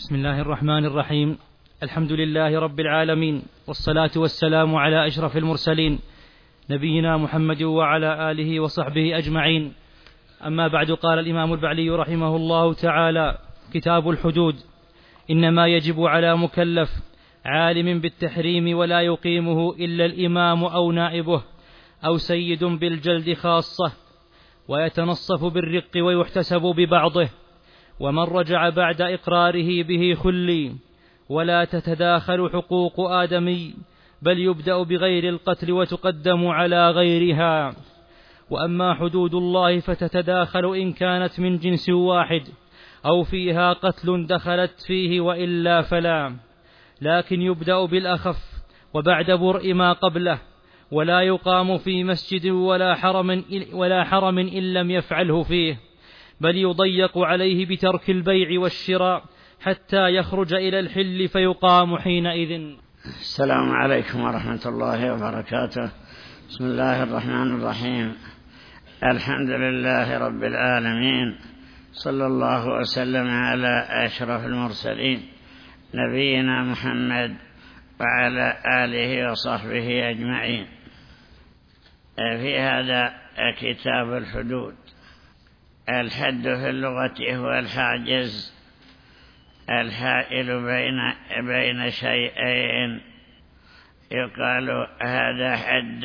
بسم الله الرحمن الرحيم. الحمد لله رب العالمين، والصلاة والسلام على أشرف المرسلين نبينا محمد وعلى آله وصحبه أجمعين. أما بعد، قال الإمام البعلي رحمه الله تعالى: كتاب الحدود. إنما يجب على مكلف عالم بالتحريم ولا يقيمه إلا الإمام أو نائبه أو سيد بالجلد خاصة، ويتنصف بالرق ويحتسب ببعضه، ومن رجع بعد إقراره به خلي، ولا تتداخل حقوق آدمي، بل يبدأ بغير القتل وتقدم على غيرها. وأما حدود الله فتتداخل إن كانت من جنس واحد أو فيها قتل دخلت فيه، وإلا فلا، لكن يبدأ بالأخف وبعد برء ما قبله، ولا يقام في مسجد ولا حرم إن لم يفعله فيه، بل يضيق عليه بترك البيع والشراء حتى يخرج إلى الحل فيقام حينئذ. السلام عليكم ورحمة الله وبركاته. بسم الله الرحمن الرحيم. الحمد لله رب العالمين، صلى الله وسلم على أشرف المرسلين نبينا محمد وعلى آله وصحبه أجمعين. في هذا كتاب الحدود. الحد في اللغة هو الحاجز الحائل بين شيئين، يقال هذا حد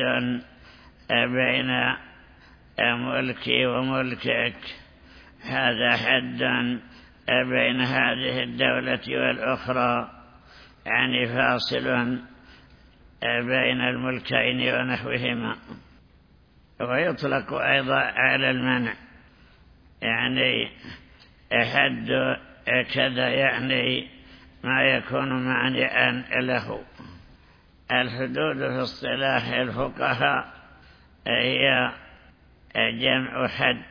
بين ملكي وملكك، هذا حد بين هذه الدولة والأخرى، يعني فاصل بين الملكين ونحوهما. ويطلق أيضا على المنع، يعني حد كذا، يعني ما يكون مانعا له. الحدود في اصطلاح الفقهاء هي جمع حد،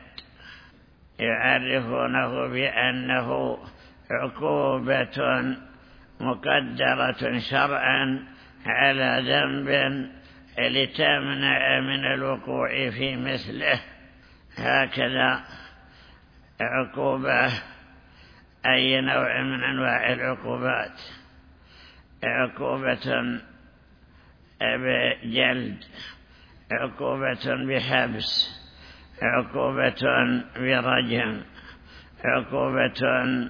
يعرفونه بأنه عقوبة مقدرة شرعا على ذنب لتمنع من الوقوع في مثله. هكذا عقوبة أي نوع من أنواع العقوبات: عقوبة بجلد، عقوبة بحبس، عقوبة برجم، عقوبة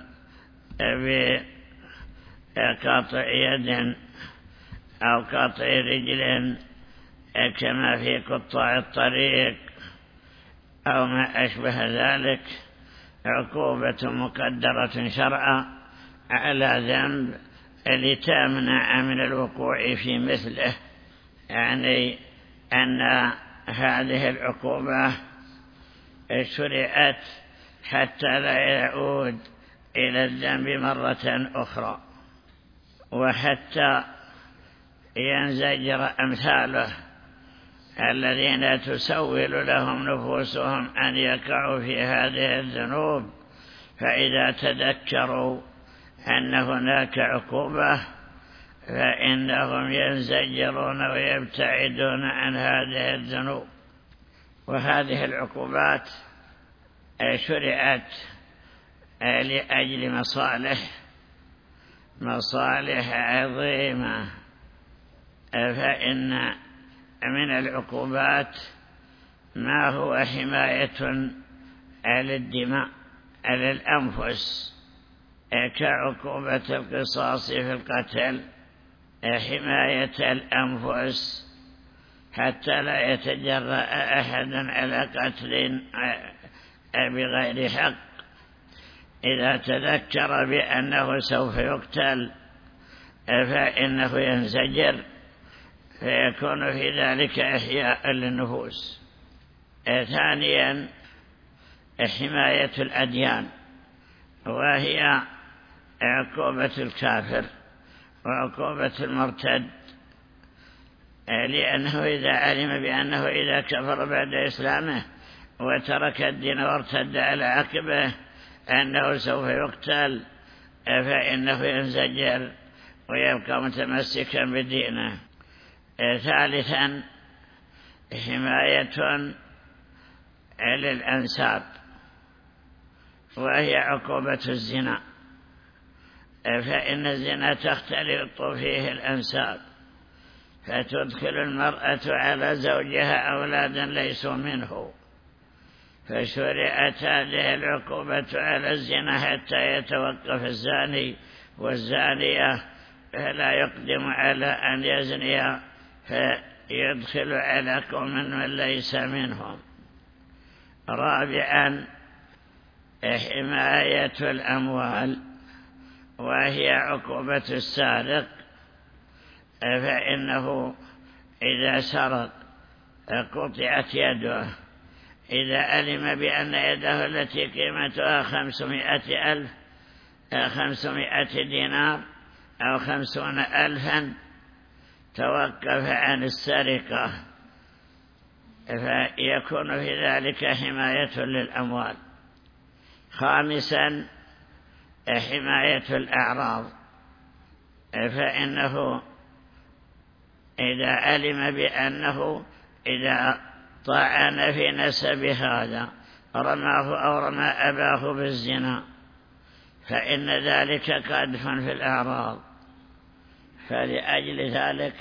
بقطع يد أو قطع رجل كما في قطاع الطريق أو ما أشبه ذلك. عقوبة مقدرة شرعا على ذنب لتمنع من الوقوع في مثله، يعني أن هذه العقوبة شرعت حتى لا يعود إلى الذنب مرة أخرى، وحتى ينزجر أمثاله الذين تسول لهم نفوسهم أن يقعوا في هذه الذنوب، فإذا تذكروا أن هناك عقوبة فإنهم ينزجرون ويبتعدون عن هذه الذنوب. وهذه العقوبات شرعت لأجل مصالح عظيمة، فإن من العقوبات ما هو حماية للدماء، للأنفس، كعقوبة القصاص في القتل، حماية الأنفس حتى لا يتجرأ أحد على قتل بغير حق. إذا تذكر بأنه سوف يقتل فإنه ينزجر، فيكون في ذلك إحياء للنفوس. ثانيا حماية الأديان، وهي عقوبة الكافر وعقوبة المرتد، لأنه إذا علم بأنه إذا كفر بعد إسلامه وترك الدين وارتد على عقبه أنه سوف يقتل، فإنه ينزجر ويبقى متمسكا بدينه. ثالثا حماية للأنساب، وهي عقوبة الزنا، فإن الزنا تختلط فيه الأنساب، فتدخل المرأة على زوجها أولادا ليسوا منه، فشرعت هذه العقوبة على الزنا حتى يتوقف الزاني والزانية، فلا يقدم على أن يزني فيدخل على قوم من ليس منهم. رابعا حماية الأموال، وهي عقوبة السارق، فإنه إذا سرق قطعت يده، إذا علم بأن يده التي قيمتها 500 دينار أو 50,000 توقف عن السرقة، فيكون في ذلك حماية للأموال. خامسا حماية الأعراض، فإنه إذا علم بأنه إذا طعن في نسب هذا رماه أو رمى أباه بالزنا فإن ذلك قدح في الأعراض، فلأجل ذلك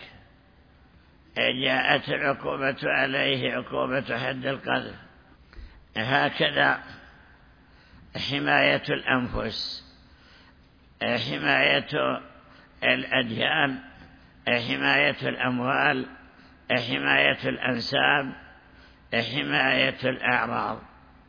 جاءت العقوبة عليه عقوبة حد القذف. هكذا حماية الأنفس، حماية الأديان، حماية الأموال، حماية الأنساب، حماية الأعراض،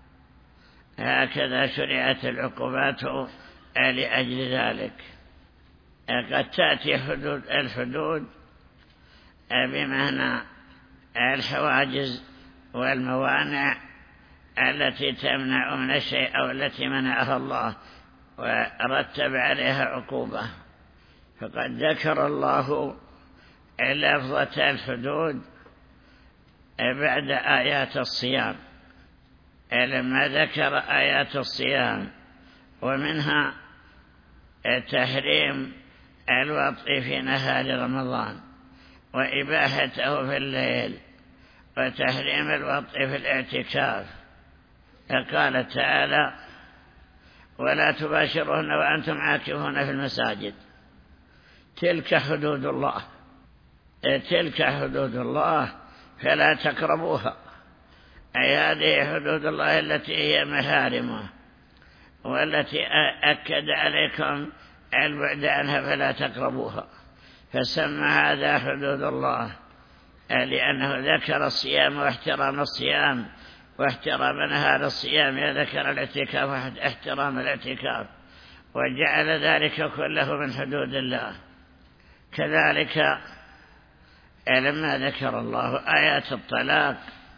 هكذا شرعت العقوبات لأجل ذلك. قد تأتي الحدود بمعنى الحواجز والموانع التي تمنع من الشيء أو التي منعها الله ورتب عليها عقوبة. فقد ذكر الله لفظة الحدود بعد آيات الصيام، لما ذكر آيات الصيام ومنها تحريم الوطء في نهار رمضان وإباحته في الليل وتحريم الوطء في الاعتكاف، فقال تعالى: ولا تباشرون وأنتم عاكفون في المساجد، تلك حدود الله، تلك حدود الله فلا تقربوها، أي هذه حدود الله التي هي محارمه والتي أكد عليكم البعد عنها فلا تقربوها، فسمى هذا حدود الله لأنه ذكر الصيام واحترام الصيام واحترام نهار الصيام، ذكر الاعتكاف واحترام الاعتكاف، وجعل ذلك كله من حدود الله. كذلك لما ذكر الله آيات الطلاق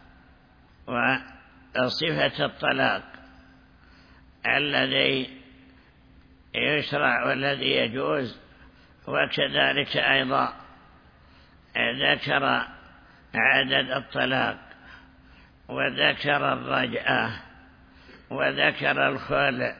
وصفة الطلاق الذي يشرع والذي يجوز، وكذلك أيضا ذكر عدد الطلاق وذكر الرجعة وذكر الخلع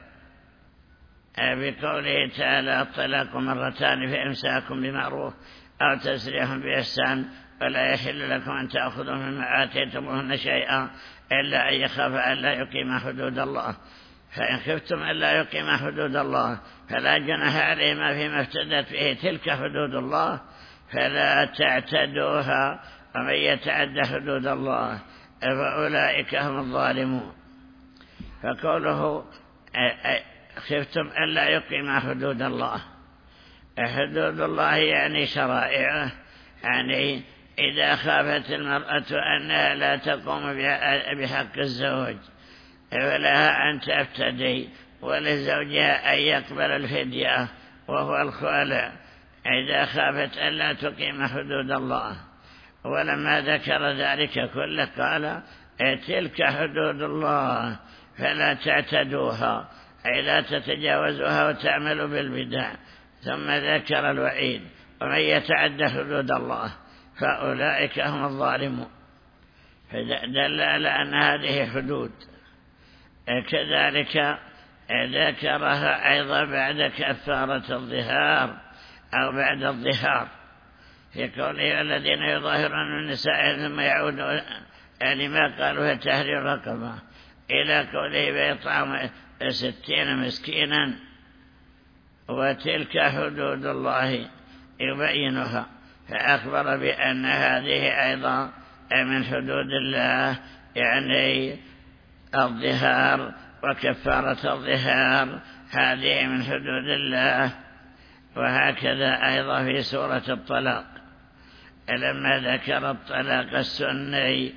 بقوله تعالى: الطلاق مرتان فإمساك بمعروف أو تسريح بإحسان، ولا يحل لكم أن تأخذوا مما آتيتموهن شيئا إلا أن يخاف أن لا يقيم حدود الله، فإن خفتم أن لا يقيم حدود الله فلا جناح عليهما فيما افتدت به، تلك حدود الله فلا تعتدوها، ومن يتعد حدود الله فأولئك هم الظالمون. فقوله خفتم أن لا يقيم حدود الله، حدود الله يعني شرائعه، يعني إذا خافت المرأة أنها لا تقوم بحق الزوج فلها أن تفتدي، ولزوجها أن يقبل الفدية وهو الخلع إذا خافت أن لا تقيم حدود الله. ولما ذكر ذلك كله قال: تلك حدود الله فلا تعتدوها، أي لا تتجاوزوها وتعملوا بالبدع. ثم ذكر الوعيد: ومن يتعد حدود الله فأولئك هم الظالمون، فدل على أن هذه حدود. كذلك ذكرها أيضا بعد كفارة الظهار أو بعد الظهار، في قوله: الذين يظاهرون من النساء ثم يعودون لما قالوا تحرير رقبة، إلى قوله: بإطعام 60 مسكينا وتلك حدود الله يبينها، فأخبر بأن هذه أيضا من حدود الله، يعني الظهار وكفارة الظهار هذه من حدود الله. وهكذا أيضا في سورة الطلاق لما ذكر الطلاق السني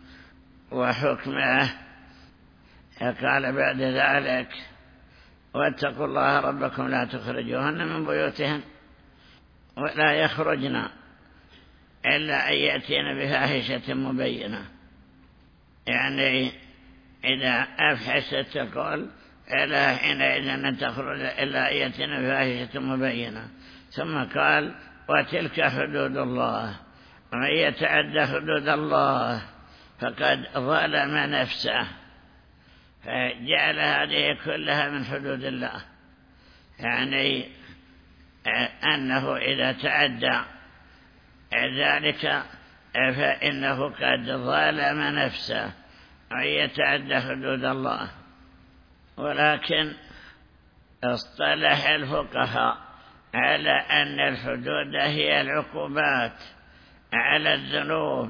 وحكمه قال بعد ذلك: واتقوا الله ربكم لا تخرجوهن من بيوتهن ولا يخرجن إلا أن يأتين بفاحشة مبينة. يعني إذا أفحشت تقول إلا حينئذ أن تخرج إلا أن يأتين بفاحشة مبينة. ثم قال: وتلك حدود الله، ومن يتعدى حدود الله فقد ظلم نفسه. فجعل هذه كلها من حدود الله، يعني أنه إذا تعدى ذلك فإنه قد ظلم نفسه ويتعدى حدود الله. ولكن اصطلح الفقهاء على أن الحدود هي العقوبات على الذنوب،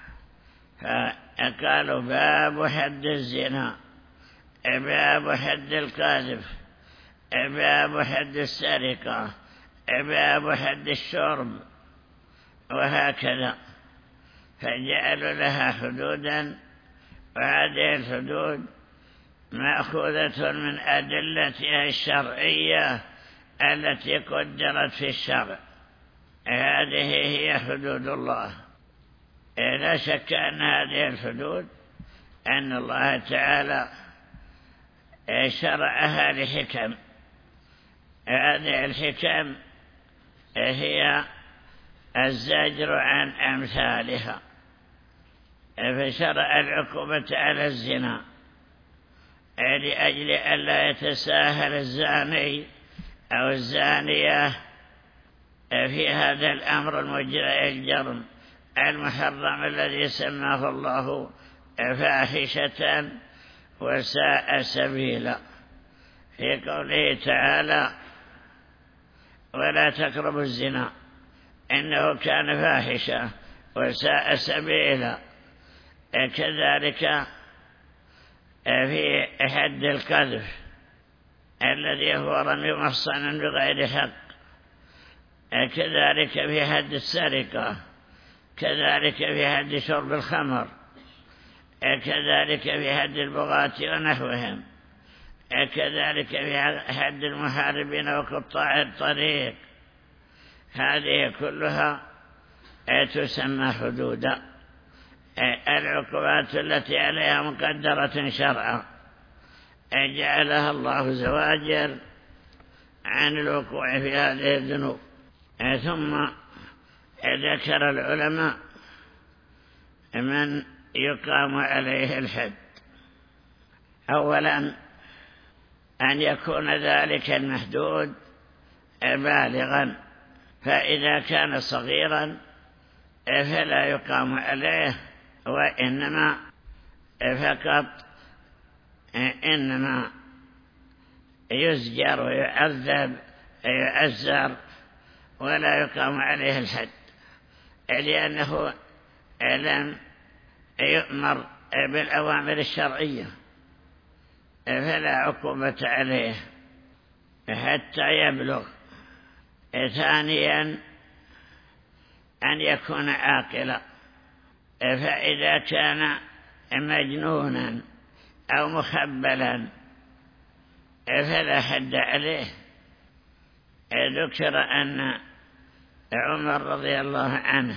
فقالوا: باب حد الزنا، باب حد القذف، باب حد السرقة، باب حد الشرب، وهكذا. فجعلوا لها حدودا، وهذه الحدود مأخوذة من أدلتها الشرعية التي قدرت في الشرع. هذه هي حدود الله. لا شك أن هذه الحدود أن الله تعالى شرعها لحكم. هذه الحكم هي الزجر عن أمثالها، فشرع العقوبة على الزنا لأجل ألا يتساهل الزاني أو الزانية في هذا الأمر الجرم المحرم الذي سماه الله فاحشة وساء سبيلا، في قوله تعالى: ولا تقربوا الزنا إنه كان فاحشة وساء سبيلا. كذلك في حد القذف الذي هو رمي محصنا بغير حق، كذلك في حد السرقة، كذلك في حد شرب الخمر، كذلك في حد البغاة ونحوهم، كذلك في حد المحاربين وقطاع الطريق. هذه كلها تسمى حدودا، العقوبات التي عليها مقدرة شرعا جعلها الله زواجر عن الوقوع في هذه الذنوب. ثم ذكر العلماء من يقام عليه الحد. أولا أن يكون ذلك المحدود بالغا، فإذا كان صغيرا فلا يقام عليه، وإنما فقط إنما يزجر ويعذب يعزر ولا يقام عليه الحد، لأنه لم يؤمر بالأوامر الشرعية، فلا عقوبة عليه حتى يبلغ. ثانيا أن يكون عاقلا، فإذا كان مجنونا أو مخبلا فلا حد عليه. ذكر أن عمر رضي الله عنه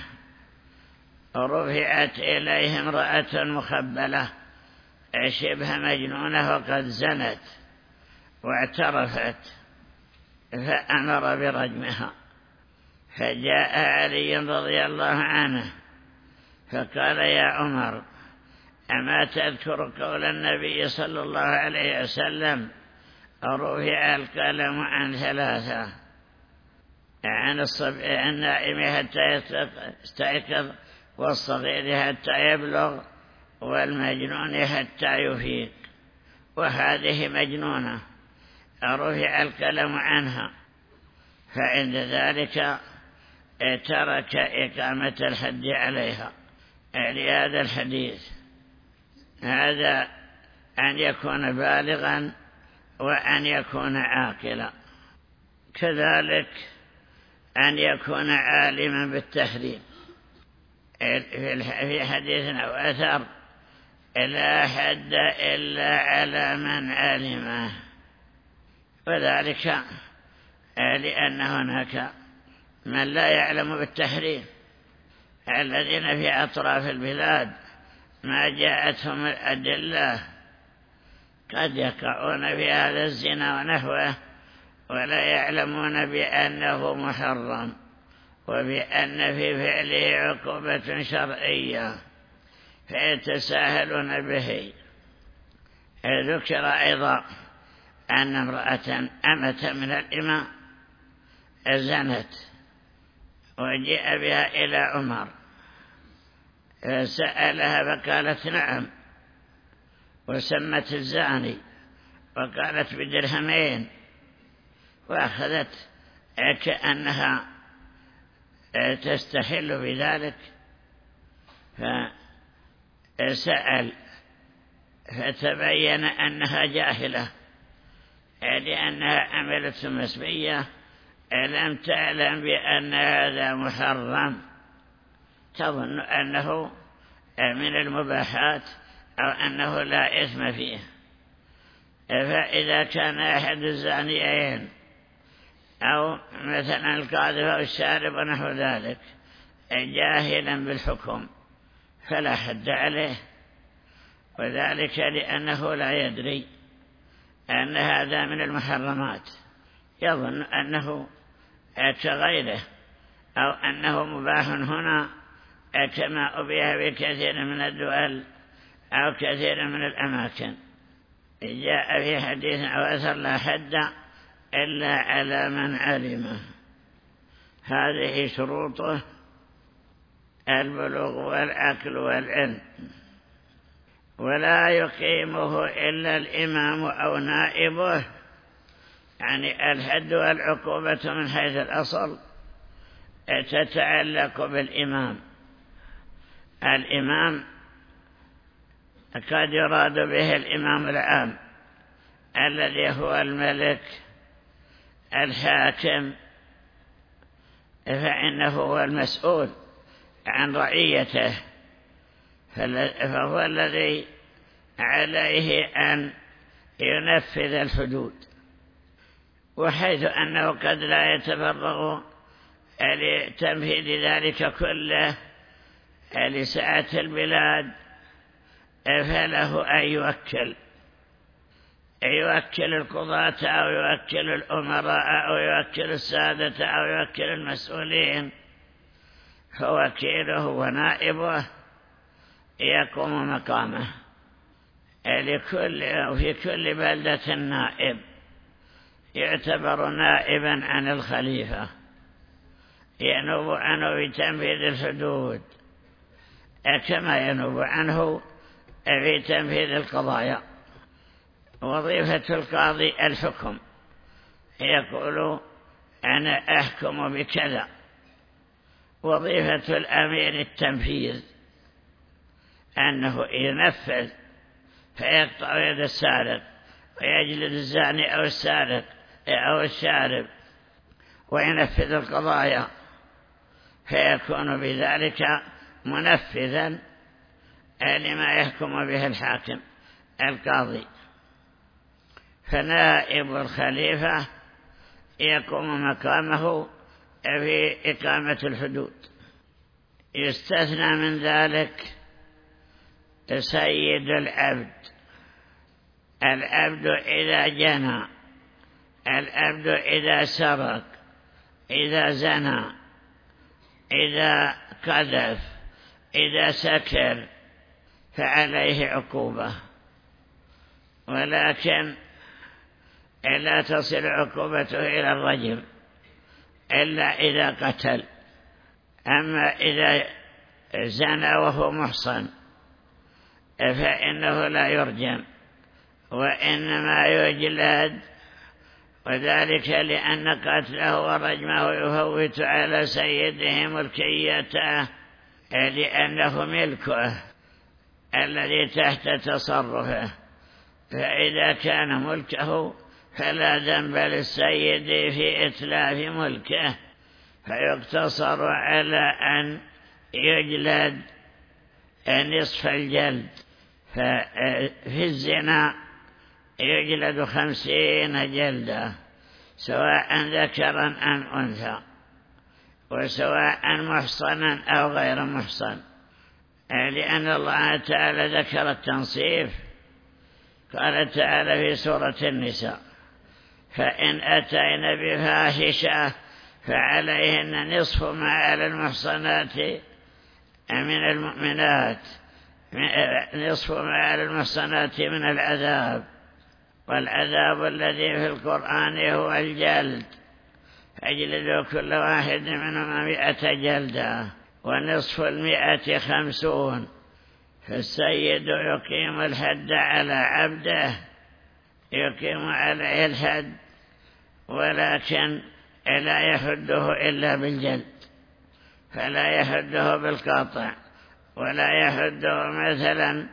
رفعت إليه امرأة مخبلة شبه مجنونة وقد زنت واعترفت، فأمر برجمها. فجاء علي رضي الله عنه فقال: يا عمر، أما تذكر قول النبي صلى الله عليه وسلم: رفع القلم عن ثلاثة، عن النائم حتى يستيقظ، والصغير حتى يبلغ، والمجنون حتى يفيق. وهذه مجنونة رفع القلم عنها، فعند ذلك ترك إقامة الحد عليها. لهذا الحديث هذا أن يكون بالغا وأن يكون عاقلا، كذلك أن يكون عالما بالتحريم. في حديث أو أثر لا حد إلا على من علمه، وذلك لأن هناك من لا يعلم بالتحريم، الذين في أطراف البلاد ما جاءتهم الأدلة قد يقعون في هذا الزنا ونحوه ولا يعلمون بأنه محرم وبأن في فعله عقوبة شرعية فيتساهلون به. ذكر أيضا أن امرأة أمة من الإمام زنت وجاء بها إلى عمر، سألها فقالت نعم، وسمت الزاني وقالت بدرهمين، وأخذت كأنها تستحل بذلك. فسأل فتبين أنها جاهلة، لأنها عملت مسبية لم تعلم بأن هذا محرم، تظن أنه من المباحات أو أنه لا إثم فيه. فإذا كان أحد الزانيين أو مثلا القاذف أو الشارب ونحو ذلك جاهلا بالحكم فلا حد عليه، وذلك لأنه لا يدري أن هذا من المحرمات، يظن أنه كغيره أو أنه مباح هنا كما أبيح بكثير من الدول أو كثير من الأماكن. جاء في حديث أو أثر لا حد إلا على من علمه. هذه شروطه: البلوغ والعقل والعلم، ولا يقيمه إلا الإمام أو نائبه. يعني الحد والعقوبة من حيث الأصل تتعلق بالإمام. الإمام قد يراد به الإمام العام الذي هو الملك الحاكم، فإنه هو المسؤول عن رعيته، فهو الذي عليه أن ينفذ الحدود، وحيث أنه قد لا يتفرغ لتنفيذ ذلك كله لسعة البلاد، فله أن يوكل القضاة أو يوكل الأمراء أو يوكل السادة أو يوكل المسؤولين، فوكيله ونائبه يقوم مقامه. في كل بلدة نائب يعتبر نائبا عن الخليفة، ينوب عنه في تنفيذ الحدود كما ينوب عنه في تنفيذ القضايا. وظيفة القاضي الحكم، يقول أنا أحكم بكذا. وظيفة الأمير التنفيذ، أنه ينفذ فيقطع يد السارق ويجلد الزاني أو السارق أو الشارب وينفذ القضايا، فيكون بذلك منفذا لما يحكم به الحاكم القاضي. فنائب الخليفة يقوم مقامه في إقامة الحدود. يستثنى من ذلك سيد العبد. العبد إذا جنى، العبد إذا سرق، إذا زنى، إذا قذف، إذا سكر، فعليه عقوبة، ولكن لا تصل عقوبته إلى الرجم إلا إذا قتل. أما إذا زنى وهو محصن فإنه لا يرجم، وإنما يجلد وذلك لأن قتله ورجمه يفوت على سيده ملكيته، لأنه ملكه الذي تحت تصرفه، فإذا كان ملكه فلا ذنب للسيد في إتلاف ملكه، فيقتصر على أن يجلد نصف الجلد. ففي الزنا يجلد 50 جلدة، سواء ذكرا أم أنثى، وسواء محصنا أو غير محصن، لأن الله تعالى ذكر التنصيف. قال تعالى في سورة النساء: فإن أتين بفاحشة فعليهن نصف ما على المحصنات من المؤمنات، نصف ما على المحصنات من العذاب، والعذاب الذي في القرآن هو الجلد، فاجلدوا كل واحد منهما 100 جلدة، ونصف 100 50. فالسيد يقيم الحد على عبده، يقيم عليه الحد، ولكن لا يحده إلا بالجلد، فلا يحده بالقطع، ولا يحده مثلا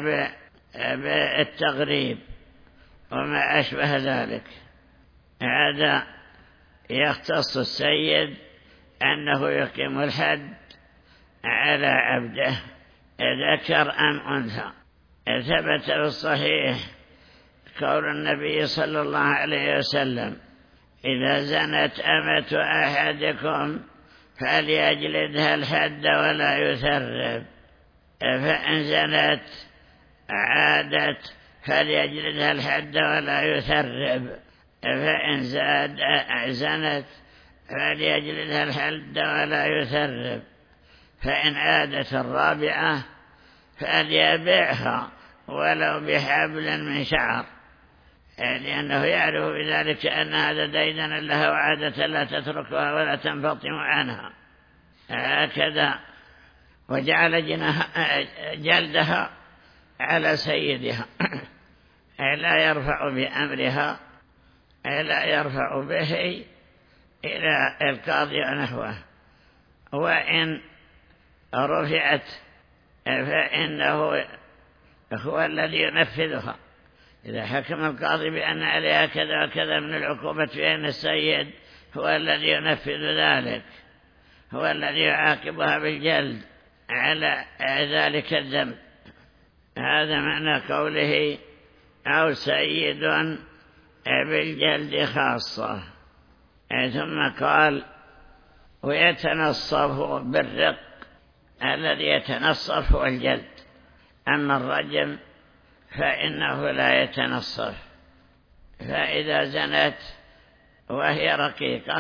بالتغريب وما أشبه ذلك. هذا يختص السيد أنه يقيم الحد على عبده ذكر أم أنثى. ثبت في الصحيح قول النبي صلى الله عليه وسلم: إذا زنت أمة أحدكم فليجلدها الحد ولا يثرب، فإن زنت عادت فليجلدها الحد ولا يثرب، فإن زنت فليجلدها الحد ولا يثرب، فإن عادت الرابعة فليبيعها ولو بحبل من شعر، لأنه يعرف بذلك أن هذا ديدنا لها وعادة لا تتركها ولا تنفطم عنها. هكذا وجعل جلدها على سيدها، لا يرفع بأمرها، لا يرفع به إلى القاضي ونحوه. وإن رفعت فإنه هو الذي ينفذها. إذا حكم القاضي بأن عليها كذا وكذا من العقوبة فإن السيد هو الذي ينفذ ذلك، هو الذي يعاقبها بالجلد على ذلك الذنب. هذا معنى قوله: أو سيد بالجلد خاصة. ثم قال: ويتنصف بالرق. الذي يتنصف هو الجلد، أما الرجم فإنه لا يتنصف. فإذا زنت وهي رقيقة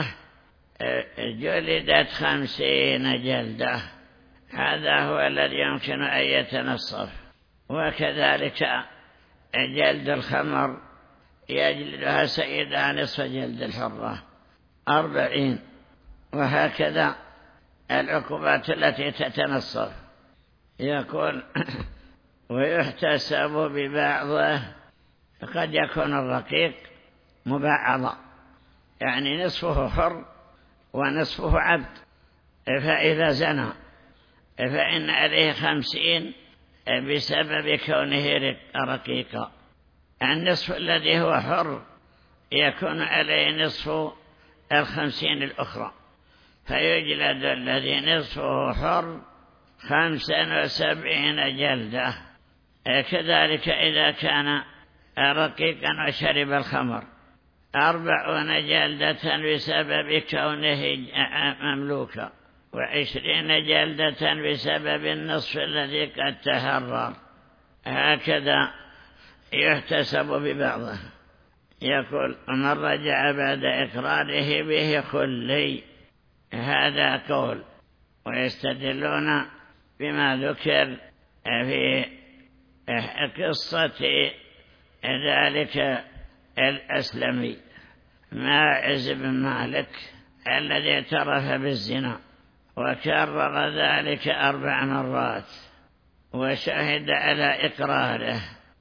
جلدت 50 جلدة، هذا هو الذي يمكن أن يتنصف. وكذلك جلد الخمر يجلدها سيدها نصف جلد الحرة 40. وهكذا العقوبات التي تتنصف. يقول: ويحتسب ببعضه. قد يكون الرقيق مبعضا، يعني نصفه حر ونصفه عبد، فإذا زنى فإن عليه 50 بسبب كونه رقيقا. النصف الذي هو حر يكون عليه نصف 50 الأخرى، فيجلد الذي نصفه حر 75 جلدة. كذلك إذا كان رقيقا وشرب الخمر 40 جلدة بسبب كونه مملوكا، 20 جلدة بسبب النصف الذي قد تهرر. هكذا يحتسب ببعضه. يقول: ومن رجع بعد إقراره به خلي. هذا قول، ويستدلون بما ذكر في قصة ذلك الأسلمي ماعز بن مالك الذي اعترف بالزنا وكرر ذلك 4 مرات وشهد على إقراره،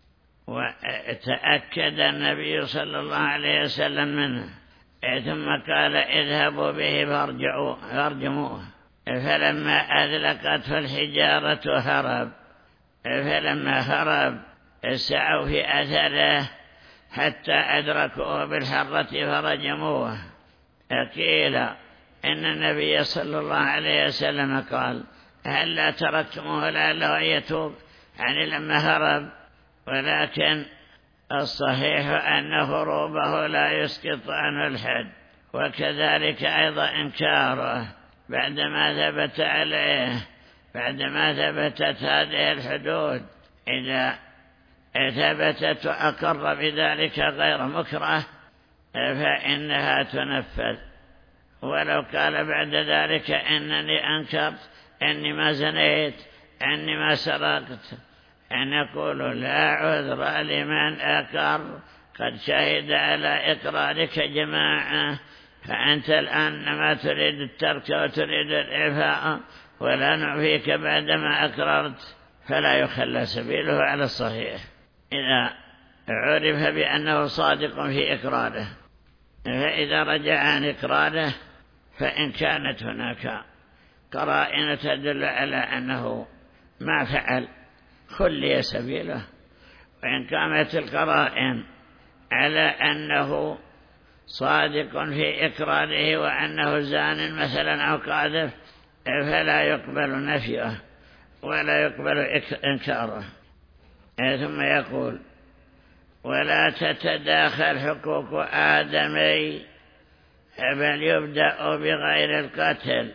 وتأكد النبي صلى الله عليه وسلم منه، ثم قال اذهبوا به فارجموه. فلما أذلقته الحجارة هرب، فلما هرب سعوا في أثره حتى أدركوه بالحرة فرجموه. قيل إن النبي صلى الله عليه وسلم قال هل تركتموه لعله يتوب، يعني لما هرب، ولكن الصحيح أن هروبه لا يسقط عنه الحد. وكذلك أيضا إنكاره بعدما ثبت عليه، بعدما ثبتت هذه الحدود، إذا ثبتت وأقر بذلك غير مكره فإنها تنفذ. ولو قال بعد ذلك إنني أنكرت، إني ما زنيت، إني ما سرقت، نقول لا عذر لمن أقر، قد شهد على إقرارك جماعة، فأنت الآن ما تريد الترك وتريد الإعفاء ولا نعفيك بعدما أقررت، فلا يخلى سبيله على الصحيح إذا عرف بأنه صادق في إقراره. فإذا رجع عن إقراره فإن كانت هناك قرائن تدل على أنه ما فعل خلي سبيله، وإن كانت القرائن على أنه صادق في إقراره وأنه زان مثلا أو قاذف فلا يقبل نفيه ولا يقبل إنكاره. ثم يقول ولا تتداخل حقوق آدمي، بل يبدأ بغير القتل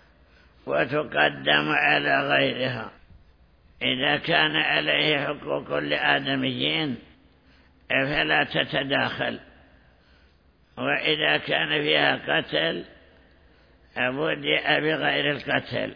وتقدم على غيرها. إذا كان عليه حقوق لآدميين فلا تتداخل، وإذا كان فيها قتل بدأ بغير القتل.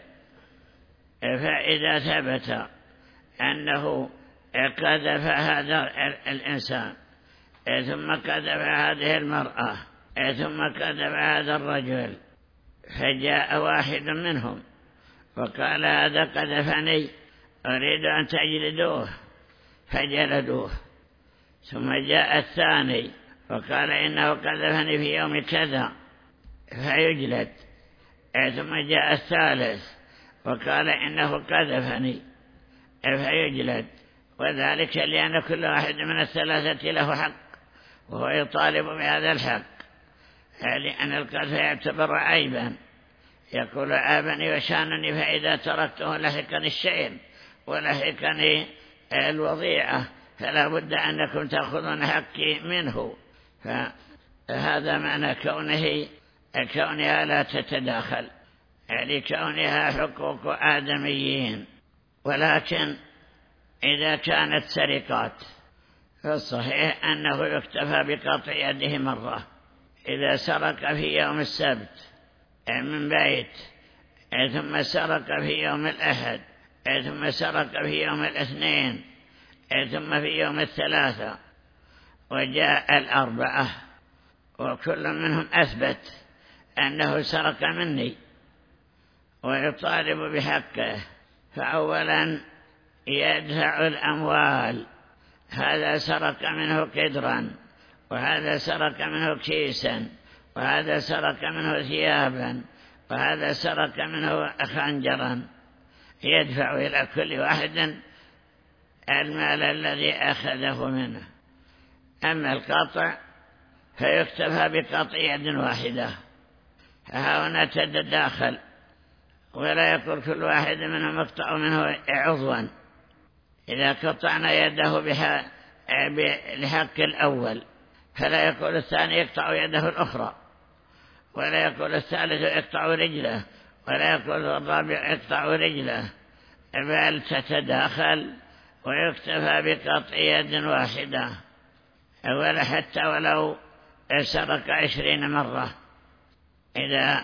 فإذا ثبت أنه قذف هذا الإنسان ثم قذف هذه المرأة ثم قذف هذا الرجل، فجاء واحد منهم وقال هذا قذفني أريد أن تجلدوه، فجلدوه. ثم جاء الثاني وقال إنه قذفني في يوم كذا، فيجلد. ثم جاء الثالث وقال إنه قذفني، فيجلد. وذلك لأن كل واحد من الثلاثة له حق وهو يطالب بهذا الحق، لأن القذف يعتبر عيبا، يقول عابني وشانني، فإذا تركته لحقني الشيء ولحقني الوضيعة، فلا بد أنكم تأخذون حقي منه. فهذا معنى كونها لا تتداخل، يعني كونها حقوق آدميين. ولكن إذا كانت سرقات فالصحيح أنه يكتفى بقطع يده مرة. إذا سرق في يوم السبت من بيت، ثم سرق في يوم الأحد، ثم سرق في يوم الاثنين، ثم في يوم الثلاثة، وجاء الأربعة وكل منهم أثبت أنه سرق مني ويطالب بحقه، فأولا يدفع الأموال، هذا سرق منه قدرا، وهذا سرق منه كيسا، وهذا سرق منه ثيابا، وهذا سرق منه خنجرا، يدفع إلى كل واحد المال الذي أخذه منه. أما القطع فيكتفى بقطع يد واحدة، فهنا تتداخل، ولا يقول كل واحد منهم يقطع منه عضوا. إذا قطعنا يده لحق الأول فلا يقول الثاني يقطع يده الأخرى، ولا يقول الثالث يقطع رجله، ولا يقول الرابع يقطع رجله، بل تتداخل ويكتفى بقطع يد واحدة، ولا حتى ولو سرق 20 مرة، إذا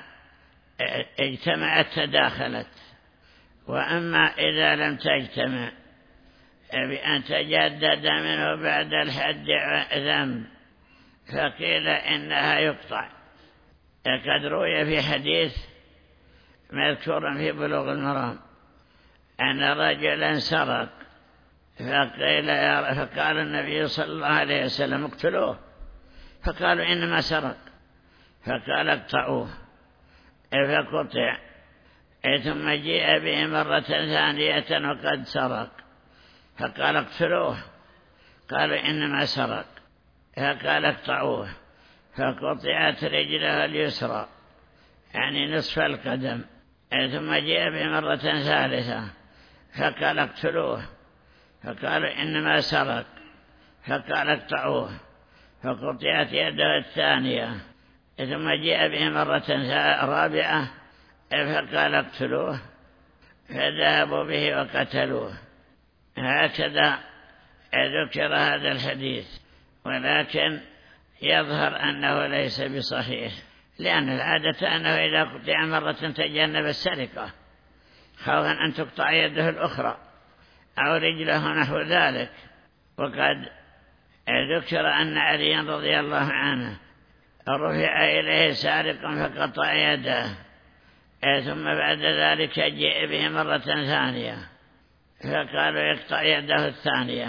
اجتمعت تداخلت. وأما إذا لم تجتمع بأن تجدد منه بعد الحد ذنب فقيل إنها يقطع. قد روي في حديث مذكور في بلوغ المرام أن رجلا سرق فقال النبي صلى الله عليه وسلم اقتلوه، فقالوا إنما سرق، فقال اقطعوه، فقطع، ثم جيء به مرة ثانية وقد سرق، فقال اقتلوه، قالوا إنما سرق، فقال اقطعوه، فقطعت رجله اليسرى يعني نصف القدم، ثم جاء بمرة ثالثة فقال اقتلوه، فقالوا إنما سرق، فقال اقطعوه، فقطعت يده الثانية، ثم جاء به مرة رابعة فقال اقتلوه، فذهبوا به وقتلوه. هكذا ذكر هذا الحديث، ولكن يظهر أنه ليس بصحيح، لأن العادة أنه إذا قطع مرة تجنب السرقة خوفا أن تقطع يده الأخرى أو رجله نحو ذلك. وقد ذكر أن علي رضي الله عنه رفع إليه سارق فقطع يده، ثم بعد ذلك جاء به مرة ثانية فقالوا يقطع يده الثانية،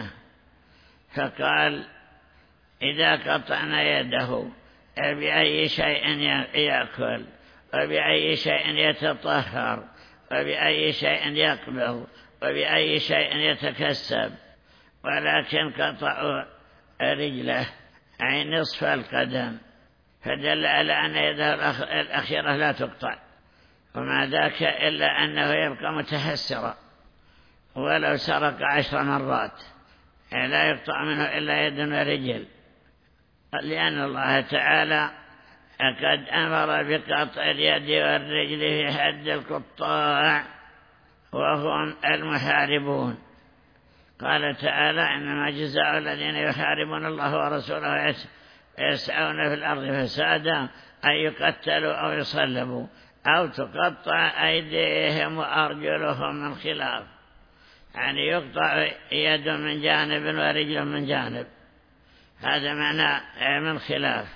فقال إذا قطعنا يده بأي شيء يأكل وبأي شيء يتطهر وبأي شيء يقبض وبأي شيء يتكسب، ولكن قطعوا رجله أي نصف القدم، فدل على أن يده الأخيرة لا تقطع، وما ذاك إلا أنه يبقى متحسرا، ولو سرق 10 مرات لا يقطع منه إلا يد ورجل، لأن الله تعالى قد أمر بقطع اليد والرجل في حد القطاع وهم المحاربون. قال تعالى إنما جزاء الذين يحاربون الله ورسوله ويسعون في الأرض فسادا أن يقتلوا أو يصلبوا أو تقطع أيديهم وأرجلهم من خلاف، يعني يقطع يد من جانب ورجل من جانب، هذا معنى من خلاف.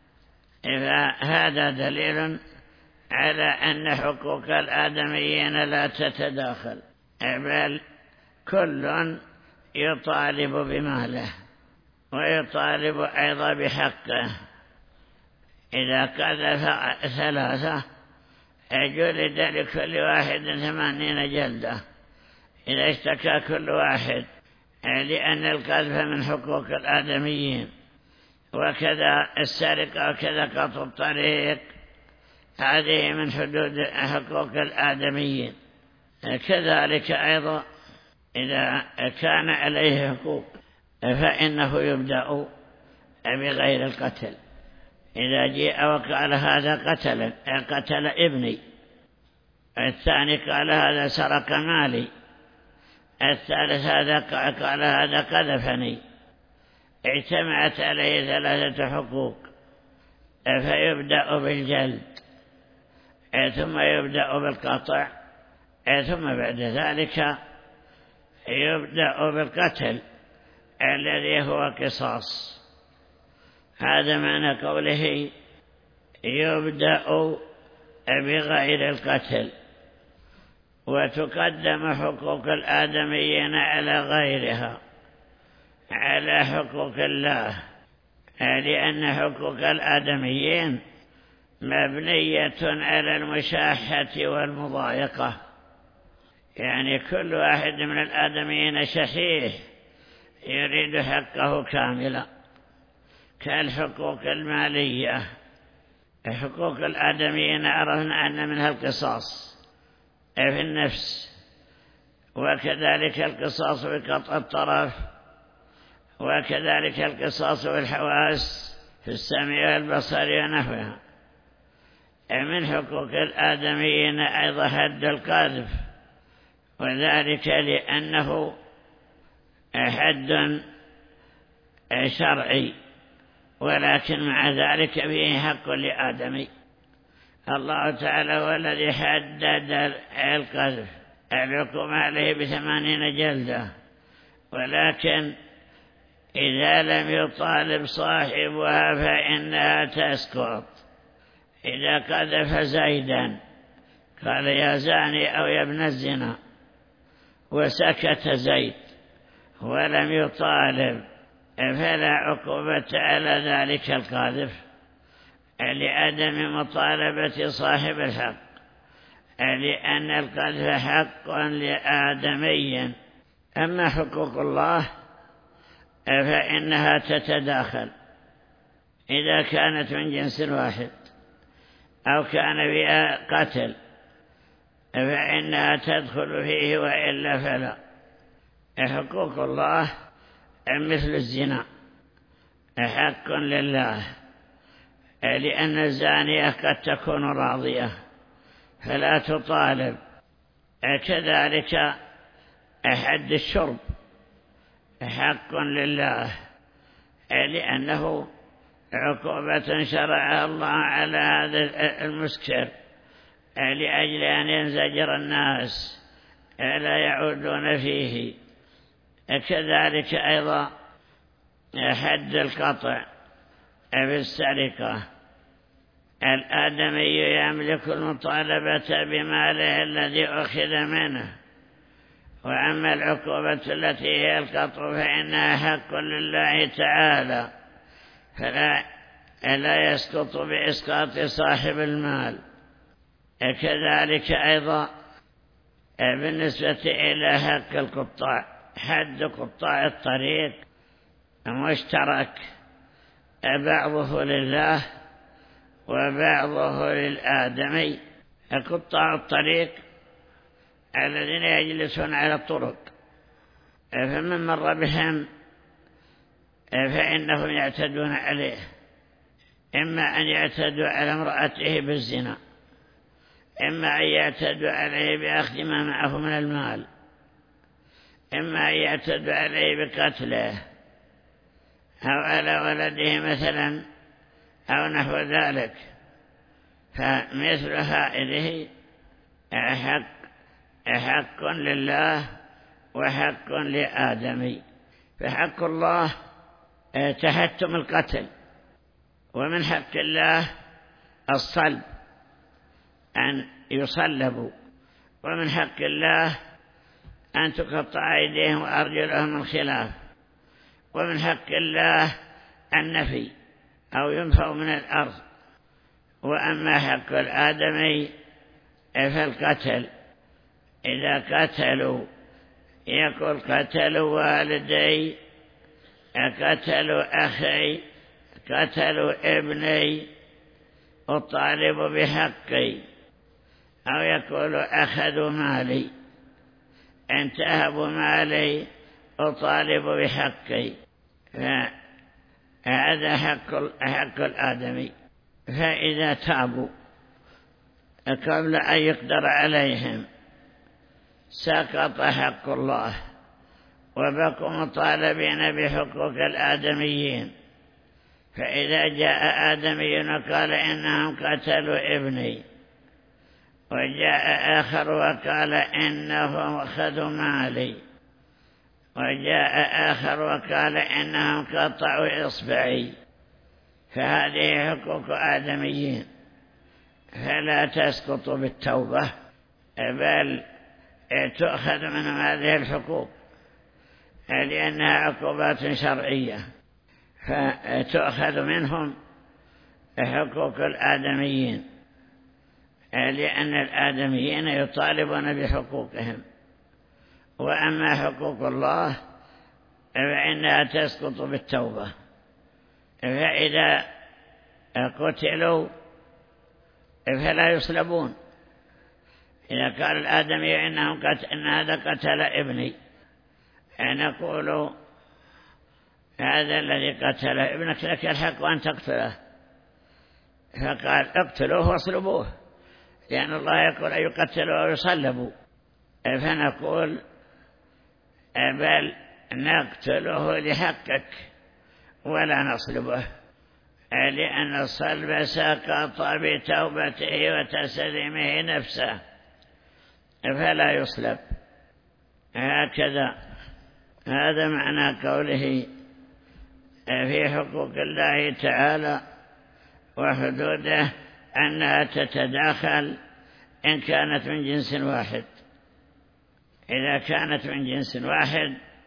فهذا دليل على أن حقوق الآدميين لا تتداخل، بل كل يطالب بماله ويطالب أيضا بحقه. إذا قذف 3 جلد لكل واحد 80 جلدة إذا اشتكى كل واحد، لأن القذف من حقوق الآدميين، وكذا السرقة وكذا قطع الطريق، هذه من حدود حقوق الآدميين. كذلك أيضا إذا كان عليه حقوق فإنه يبدأ بغير القتل. إذا جاء وقال هذا قتل ابني، الثاني قال هذا سرق مالي، الثالث قال هذا قذفني، اجتمعت عليه 3 حقوق، فيبدأ بالجلد ثم يبدأ بالقطع ثم بعد ذلك يبدأ بالقتل الذي هو قصاص. هذا معنى قوله يبدأ بغير القتل، وتقدم حقوق الآدميين على غيرها على حقوق الله، لأن حقوق الآدميين مبنية على المشاحة والمضايقة، يعني كل واحد من الآدميين شحيح يريد حقه كاملا، كالحقوق المالية. حقوق الآدميين عرفنا أن منها القصاص في النفس، وكذلك القصاص بقطع الطرف، وكذلك القصاص بالحواس في السمع والبصر ونحوها. من حقوق الآدميين أيضا حد القذف، وذلك لأنه حد شرعي، ولكن مع ذلك فيه حق لآدمي. الله تعالى هو الذي حدد القذف، الحكم عليه ب80 جلدة، ولكن إذا لم يطالب صاحبها فإنها تسقط. إذا قذف زيدا قال يا زاني أو يا ابن الزنا، وسكت زيد ولم يطالب فلا عقوبة على ذلك القاذف لعدم مطالبة صاحب الحق، لأن القذف حق لآدمي. أما حقوق الله فإنها تتداخل، إذا كانت من جنس واحد أو كان بها قتل فإنها تدخل فيه، وإلا فلا. حقوق الله مثل الزنا حق لله، لأن الزانية قد تكون راضية فلا تطالب. كذلك حد الشرب حق لله، لأنه عقوبة شرعها الله على هذا المسكر لأجل أن ينزجر الناس لا يعودون فيه. كذلك أيضا حد القطع في السرقة، الآدمي يملك المطالبة بماله الذي أخذ منه، وأما العقوبة التي هي القطع فإنها حق لله تعالى، فلا يسقط بإسقاط صاحب المال. كذلك أيضا بالنسبة إلى حق القطاع، حد قطاع الطريق مشترك، بعضه لله وبعضه للآدمي. قطاع الطريق الذين يجلسون على الطرق، فمن مر بهم فإنهم يعتدون عليه، إما أن يعتدوا على امرأته بالزنا، إما أن يعتدوا عليه بأخذ ما معه من المال، إما أن يعتدوا عليه بقتله أو على ولده مثلا أو نحو ذلك. فمثل هذه حق لله وحق لآدمي. فحق الله تحتم القتل، ومن حق الله الصلب أن يصلبوا، ومن حق الله أن تقطع أيديهم وأرجلهم من خلاف، ومن حق الله النفي أو ينفوا من الأرض. وأما حق الآدمي فالقتل، إذا قتلوا يقول قتلوا والدي، قتلوا أخي، قتلوا ابني، أطالب بحقي، أو يقول أخذوا مالي، انتهبوا مالي، أطالب بحقي. هذا حق الآدمي. فإذا تابوا قبل أن يقدر عليهم سقط حق الله، وبقوا مطالبين بحقوق الآدميين. فإذا جاء آدمي وقال إنهم قتلوا ابني، وجاء آخر وقال إنهم أخذوا مالي، وجاء آخر وقال إنهم قطعوا إصبعي، فهذه حقوق آدميين، فلا تسقط بالتوبة، بل تؤخذ منهم هذه الحقوق، لأنها عقوبات شرعية، فتؤخذ منهم حقوق الآدميين، لأن الآدميين يطالبون بحقوقهم. وأما حقوق الله فإنها تسقط بالتوبة. فإذا قتلوا فلا يصلبون. إذا قال الآدمي إن هذا قتل ابني، نقول هذا الذي قتل ابنك لك الحق أن تقتله، فقال اقتلوه واصلبوه، لأن الله يقول أن يقتلوا أو يصلبوا. فنقول بل نقتله لحقك ولا نصلبه، لأن الصلب سقط بتوبته وتسليمه نفسه، فلا يصلب. هكذا هذا معنى قوله في حقوق الله تعالى وحدوده أنها تتداخل إن كانت من جنس واحد. إذا كانت من جنس واحد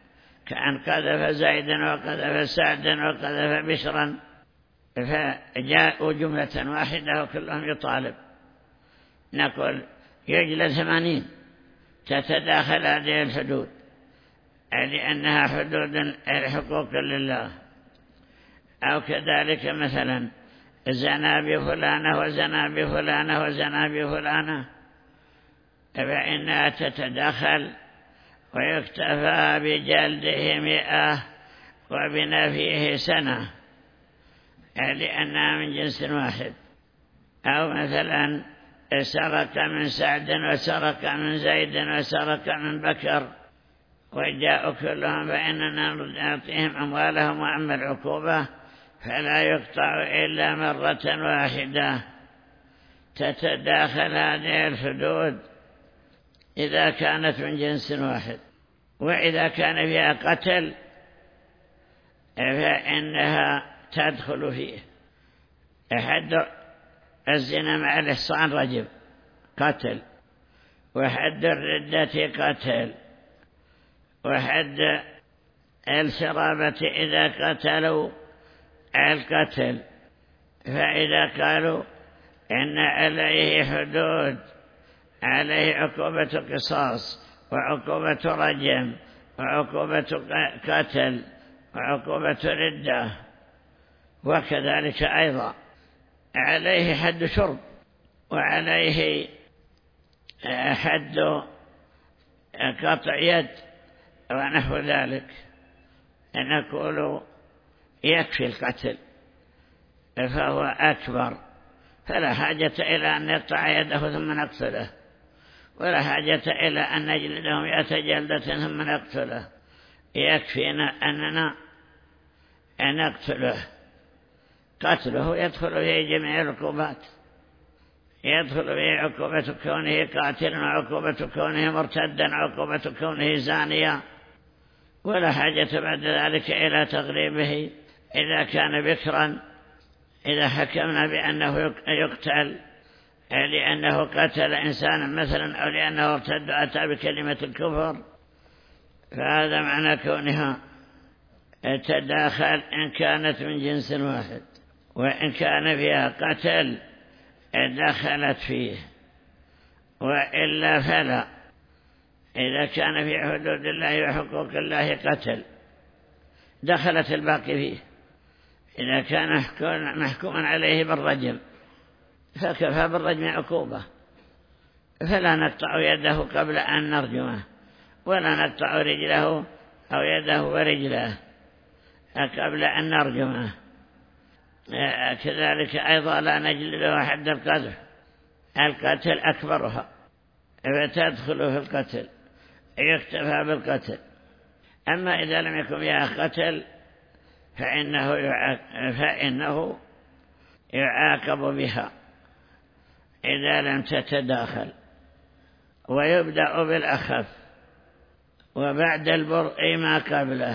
كأن قذف زيدا وقذف سعدا وقذف بشرا، فجاءوا جملة واحدة وكلهم يطالب. نقول يجلد 80. تتداخل هذه الحدود لأنها حدود حقوق لله. أو كذلك مثلا زنا بفلانة وزنا بفلانة وزنا بفلانة، فإنها تتداخل ويكتفى بجلده 100 وبنفيه سنة لأنها من جنس واحد. أو مثلا سرق من سعد وسرق من زيد وسرق من بكر وجاءوا كلهم فإننا نعطيهم أموالهم، وأما العقوبة فلا يقطع إلا مرة واحدة. تتداخل هذه الحدود إذا كانت من جنس واحد. وإذا كان فيها قتل فإنها تدخل فيه. حد الزنا مع الإحصان رجم قتل، وحد الردة قتل، وحد الشرابة إذا قتلوا القتل. فإذا قالوا إن عليه حدود، عليه عقوبة قصاص وعقوبة رجم وعقوبة قتل وعقوبة ردة، وكذلك أيضا عليه حد شرب وعليه حد قطع يد ونحو ذلك، نقول يكفي القتل فهو أكبر، فلا حاجة إلى أن نقطع يده ثم نقتله، ولا حاجة إلى أن نجلده 100 جلدة ثم نقتله. يكفينا أننا نقتله. قتله يدخل في جميع العقوبات، يدخل في عقوبة كونه قاتلا، وعقوبة كونه مرتدا، وعقوبة كونه زانيا، ولا حاجة بعد ذلك إلى تغريبه إذا كان بكرا. إذا حكمنا بأنه يقتل لأنه قتل إنسانا مثلا، أو لأنه ارتد أتى بكلمة الكفر، فهذا معنى كونها تداخل إن كانت من جنس واحد. وإن كان فيها قتل دخلت فيه، وإلا فلا. إذا كان في حدود الله وحقوق الله قتل دخلت الباقي فيه. إذا كان محكوما عليه بالرجم فكفى بالرجم عقوبة، فلا نقطع يده قبل أن نرجمه، ولا نقطع رجله أو يده ورجله قبل أن نرجمه. كذلك أيضا لا نجلده حد القذف، القتل أكبرها فتدخل في القتل، يكتفى بالقتل. أما إذا لم يكن فيها قتل فإنه يعاقب بها إذا لم تتداخل. ويبدأ بالأخف، وبعد البرء ما قبله.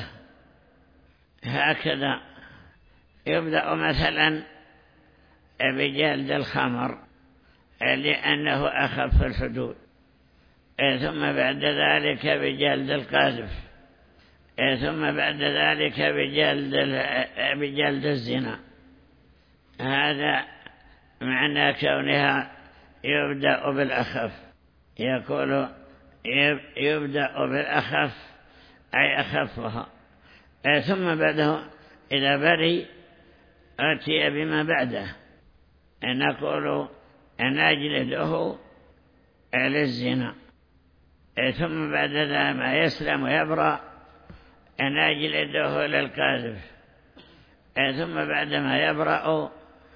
هكذا يبدأ مثلا بجلد الخمر لأنه أخف الحدود، ثم بعد ذلك بجلد القذف، ثم بعد ذلك بجلد الزنا. هذا معنى كونها يبدأ بالأخف. يقول يبدأ بالأخف أي أخفها، ثم بعده إذا بري أتي بما بعده. نقول نجلده للزنا، ثم بعد ذلك ما يسلم ويبرأ نجلده للقذف، ثم بعد ما يبرأ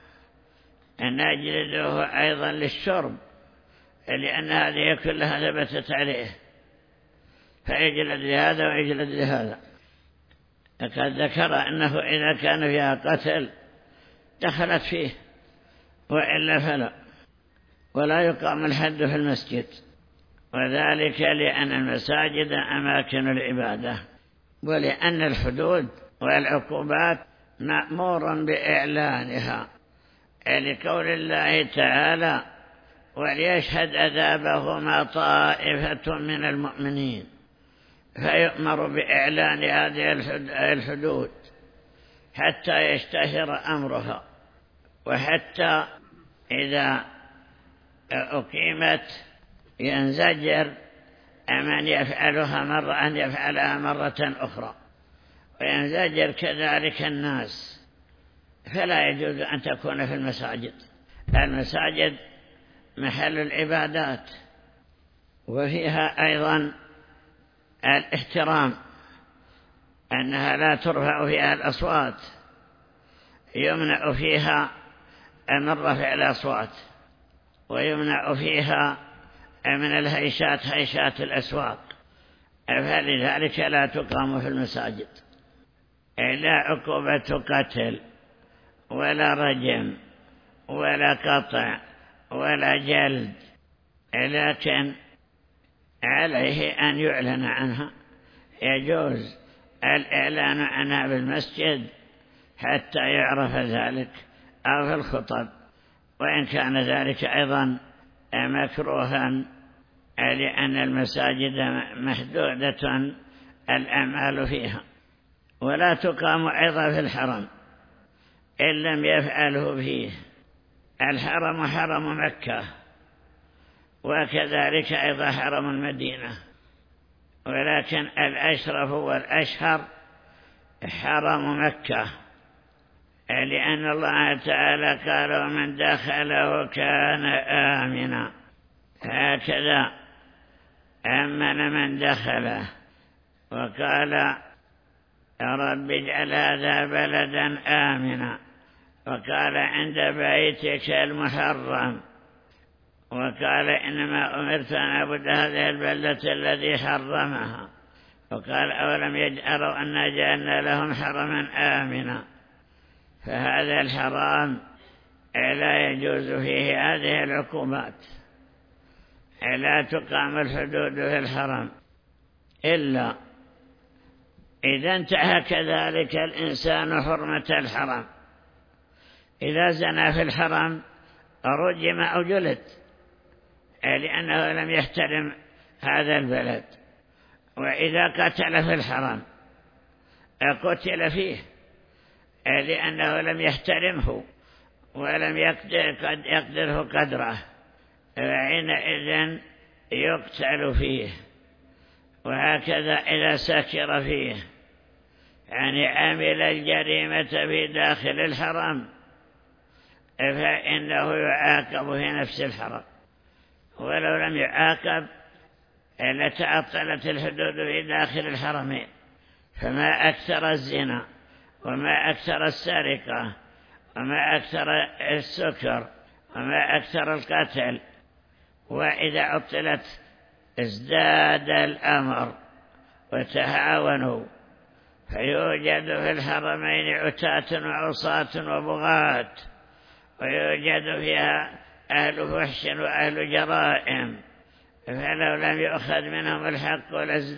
نجلده أيضا للشرب، لأن هذه كلها ثبتت عليه، فيجلد لهذا ويجلد لهذا. قد ذكر أنه إذا كان فيها قتل دخلت فيه، وإلا فلا. ولا يقام الحد في المسجد، وذلك لأن المساجد أماكن العبادة، ولأن الحدود والعقوبات مأمور بإعلانها، لقول الله تعالى: وليشهد عذابهما طائفة من المؤمنين. فيؤمر بإعلان هذه الحدود حتى يشتهر أمرها، وحتى إذا أقيمت ينزجر من يفعلها مرة أن يفعلها مرة أخرى، وينزجر كذلك الناس. فلا يجوز أن تكون في المساجد. المساجد محل العبادات، وفيها أيضا الاحترام، أنها لا ترفع فيها الأصوات، يمنع فيها من رفع الأصوات، ويمنع فيها من الهيشات هيشات الأسواق، فلذلك لا تقام في المساجد. لا عقوبة قتل ولا رجم ولا قطع ولا جلد، لكن عليه أن يعلن عنها. يجوز الإعلان عنها بالمسجد حتى يعرف ذلك، أو في الخطب، وإن كان ذلك أيضا مكروها، لأن المساجد محدودة الأعمال فيها. ولا تقام أيضا في الحرم إن لم يفعله فيه. الحرم حرم مكة، وكذلك أيضا حرم المدينة، ولكن الأشرف والأشهر حرم مكة، لأن الله تعالى قال: ومن دخله كان آمنا. هكذا أمن من دخله، وقال: يا رب اجعل هذا بلدا آمنا، وقال: عند بيتك المحرم، وقال: إنما أمرت أن أعبد هذه البلدة الذي حرمها، وقال: أولم يجعلوا أنا جعلنا لهم حرما آمنا. فهذا الحرام لا يجوز فيه هذه العقوبات، لا تقام الحدود في الحرم إلا إذا انتهى كذلك الإنسان حرمة الحرم. إذا زنى في الحرم رجم أو جلد، لأنه لم يحترم هذا البلد. وإذا قتل في الحرم قتل فيه، لأنه لم يحترمه ولم يقدره قدره، وحينئذ يقتل فيه. وهكذا إذا سكر فيه، يعني عمل الجريمة في داخل الحرم، فإنه يعاقب في نفس الحرم. ولو لم يعاقب لتعطلت الحدود في داخل الحرمين. فما أكثر الزنا، وما أكثر السرقة، وما أكثر السكر، وما أكثر القتل. وإذا عطلت ازداد الأمر وتهاونوا، فيوجد في الحرمين عتاة وعصاة وبغاة، ويوجد فيها أهل فحش وأهل جرائم، فلو لم يؤخذ منهم الحق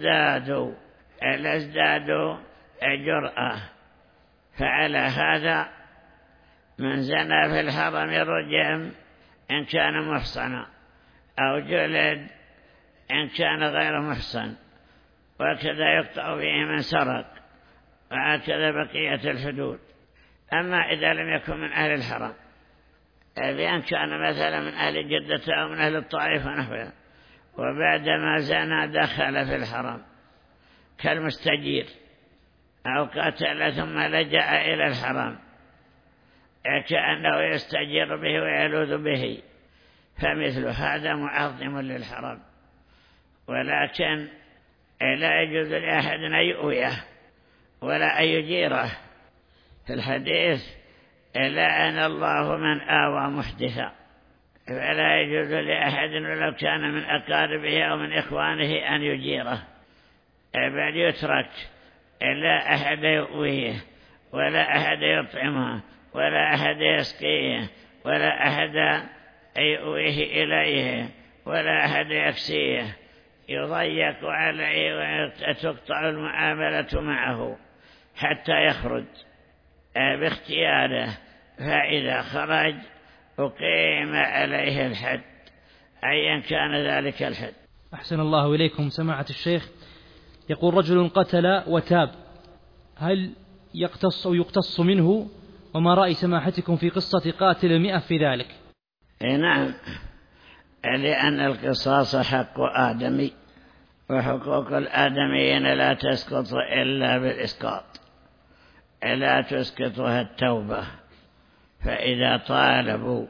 لازدادوا جرأة. فعلى هذا من زنى في الحرم رجم إن كان محصنا، أو جلد إن كان غير محصن، وكذا يقطع فيه من سرق، وهكذا بقية الحدود. أما إذا لم يكن من أهل الحرم، بأن كان مثلا من أهل جدة أو من أهل الطائف ونحوها، وبعدما زنى دخل في الحرم كالمستجير، أو قتل ثم لجأ إلى الحرم كأنه يستجير به ويلوذ به، فمثل هذا معظم للحرم. ولكن لا يجوز لأحد أن يؤويه ولا أن يجيره. في الحديث: لعن الله من آوى محدثا. فلا يجوز لأحد ولو كان من أقاربه أو من إخوانه أن يجيره، بل يترك. لا أحد يؤويه، ولا أحد يطعمه، ولا أحد يسقيه، ولا أحد يؤويه إليه، ولا أحد يكسيه. يضيق عليه وتقطع المعاملة معه حتى يخرج باختياره، فإذا خرج أقيم عليه الحد، أيا كان ذلك الحد. أحسن الله إليكم سماحة الشيخ. يقول رجل قتل وتاب، هل يقتص منه؟ وما رأي سماحتكم في قصة قاتل 100 في ذلك؟ نعم، لأن القصاص حق آدمي، وحقوق الآدميين لا تسقط إلا بالإسقاط، لا تسقطها التوبة. فإذا طالبوا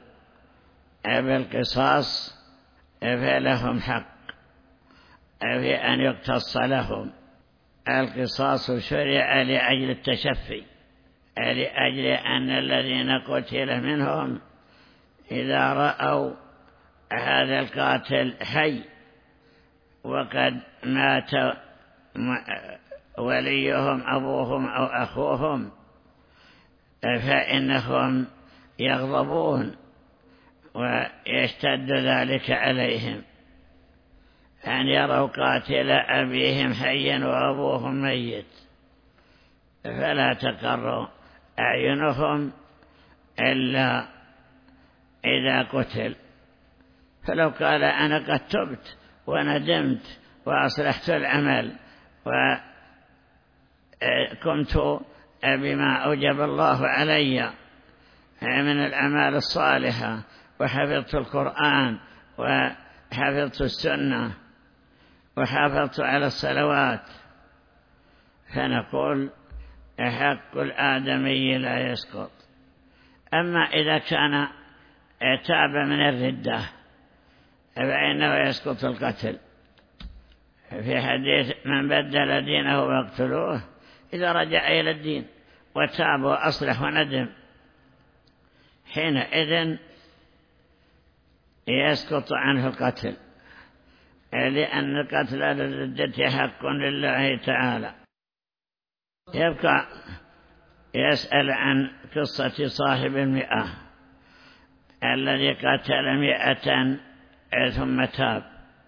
بالقصاص فلهم حق في أن يقتص لهم. القصاص شرع لأجل التشفي، لأجل أن الذين قتل منهم إذا رأوا هذا القاتل حي وقد مات وليهم أبوهم أو أخوهم فإنهم يغضبون ويشتد ذلك عليهم، أن يروا قاتل أبيهم حيا وأبوهم ميت، فلا تقر أعينهم إلا إذا قتل. فلو قال أنا قد تبت وندمت وأصلحت العمل وقمت بما أوجب الله علي من الأعمال الصالحة وحفظت القرآن وحفظت السنة وحافظت على الصلوات، فنقول حق الآدمي لا يسقط. أما إذا كان تاب من الردة فإنه يسقط القتل، في حديث من بدل دينه واقتلوه، إذا رجع إلى الدين وتاب وأصلح وندم حينئذ يسقط عنه القتل، لأن القتل للردة حق لله تعالى. يبقى يسأل عن قصة صاحب 100 الذي قتل 100 ثم تاب.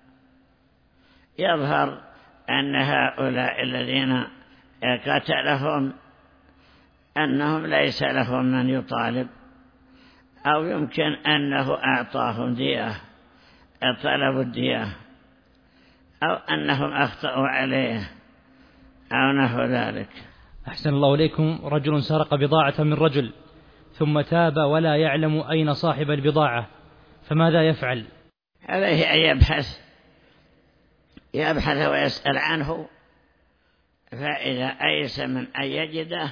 يظهر أن هؤلاء الذين قتلهم أنهم ليس لهم من يطالب، أو يمكن أنه أعطاهم دية، طلبوا الدية، أو أنهم أخطأوا عليه أو نحو ذلك. أحسن الله إليكم. رجل سرق بضاعة من رجل ثم تاب ولا يعلم أين صاحب البضاعة، فماذا يفعل؟ عليه أن يبحث ويسأل عنه، فإذا أيس من أن يجده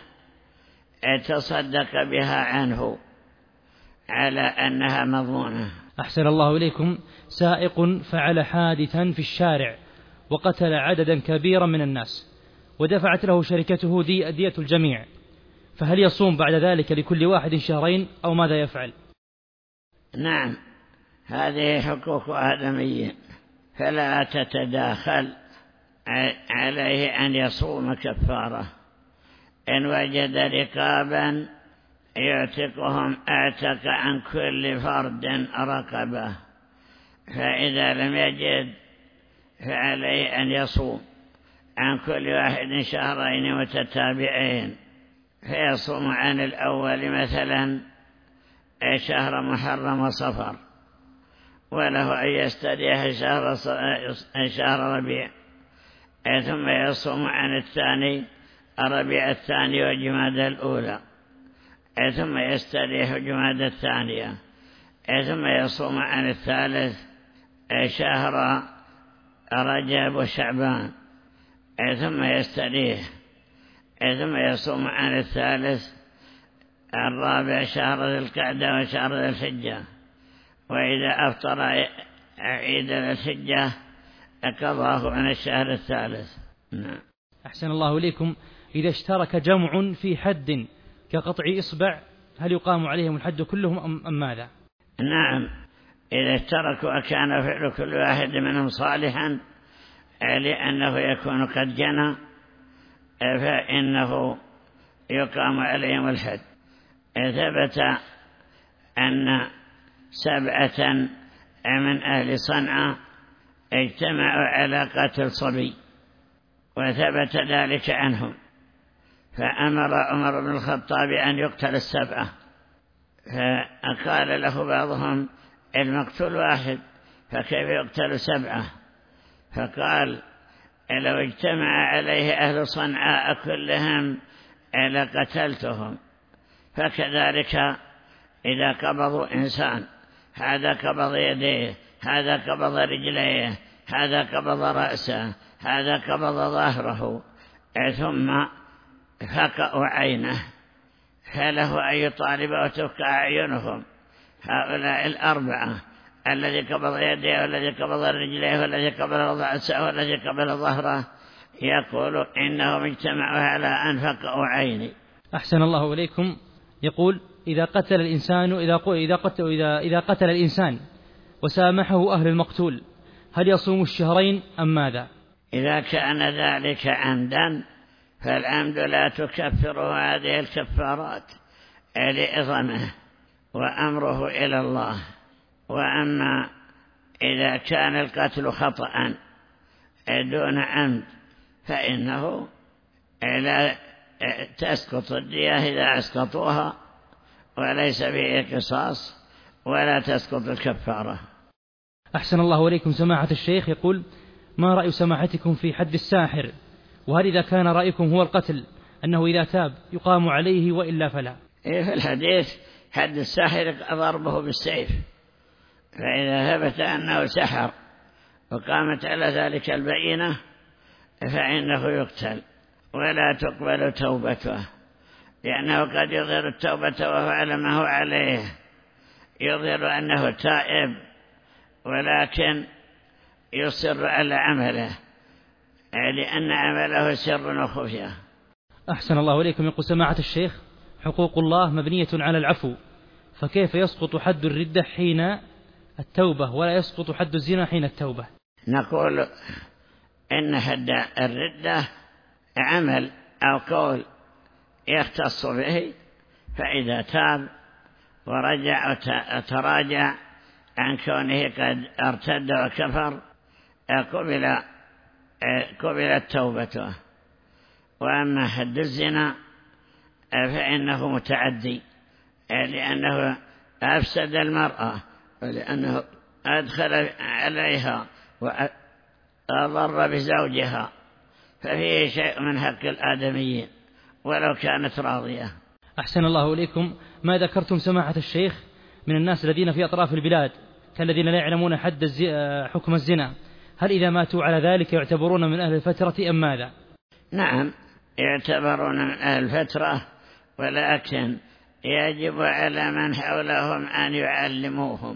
تصدق بها عنه على أنها مضمونة. أحسن الله إليكم. سائق فعل حادثا في الشارع وقتل عددا كبيرا من الناس، ودفعت له شركته دية الجميع، فهل يصوم بعد ذلك لكل واحد شهرين أو ماذا يفعل؟ نعم، هذه حقوق آدميين، فلا تتداخل. عليه أن يصوم كفارة، إن وجد رقابا يعتقهم اعتق عن كل فرد رقبة، فإذا لم يجد فعليه أن يصوم عن كل واحد شهرين متتابعين، فيصوم عن الأول مثلا شهر محرم وصفر، وله أن يستريح شهر ربيع، ثم يصوم عن الثاني ربيع الثاني وجمادى الأولى، ثم يستريح جمادى الثانية، ثم يصوم عن الثالث شهر رجب وشعبان، ثم يستريح، ثم يصوم عن الثالث الرابع شهر ذي القعدة وشهر ذي الحجة، وإذا أفطر عيد ذي الحجة قضاه عن الشهر الثالث. نعم. أحسن الله إليكم. إذا اشترك جمع في حد كقطع إصبع، هل يقام عليهم الحد كلهم أم ماذا؟ نعم، إذا اشتركوا وكان فعل كل واحد منهم صالحا لأنه يكون قد جنى، فإنه يقام عليهم الحد. ثبت أن 7 من أهل صنعاء اجتمعوا على قتل صبي، وثبت ذلك عنهم، فأمر عمر بن الخطاب أن يقتل 7، فقال له بعضهم المقتول واحد فكيف يقتل 7؟ فقال لو اجتمع عليه أهل صنعاء كلهم لقتلتهم. فكذلك إذا قبضوا إنسان، هذا قبض يديه، هذا قبض رجليه، هذا قبض رأسه، هذا قبض ظهره، ثم فقأوا عينه، فله أن يطالب وتفكى أعينهم. هؤلاء الأربعة، الذي قبض يديه والذي قبض رجليه والذي قبض رأسه والذي قبض ظهره، يقول إنهم اجتمعوا على أن فقأوا عيني. أحسن الله إليكم. يقول إذا قتل الإنسان وسامحه أهل المقتول هل يصوم الشهرين أم ماذا؟ إذا كان ذلك عمدا فالعمد لا تكفر هذه الكفارات لإظمه وأمره إلى الله. وأما إذا كان القتل خطأ دون عمد فإنه لا تسقط الدية إذا أسقطوها، وليس به قصاص، ولا تسقط الكفارة. أحسن الله إليكم سماحة الشيخ. يقول ما رأي سماحتكم في حد الساحر؟ وهل إذا كان رأيكم هو القتل أنه إذا تاب يقام عليه وإلا فلا؟ في الحديث حد الساحر ضربه بالسيف، فإذا ثبت أنه سحر وقامت على ذلك البينة فإنه يقتل ولا تقبل توبته، لأنه قد يظهر التوبة وهو على ما هو عليه، يظهر أنه تائب ولكن يصر على عمله لأن عمله سر وخفية. أحسن الله إليكم. يقول سماحة الشيخ حقوق الله مبنية على العفو، فكيف يسقط حد الردة حين التوبة ولا يسقط حد الزنا حين التوبة؟ نقول إن حد الردة عمل أو قول يختص به، فإذا تاب ورجع وتراجع عن كونه قد ارتد وكفر قبلت توبته. وأما حد الزنا فإنه متعدي، لأنه أفسد المرأة ولأنه أدخل عليها وأضر بزوجها، ففيه شيء من حق الآدميين ولو كانت راضية. أحسن الله إليكم. ما ذكرتم سماحة الشيخ من الناس الذين في أطراف البلاد كالذين لا يعلمون حكم الزنا، هل إذا ماتوا على ذلك يعتبرون من أهل الفترة أم ماذا؟ نعم يعتبرون من أهل الفترة، ولكن يجب على من حولهم أن يعلموهم.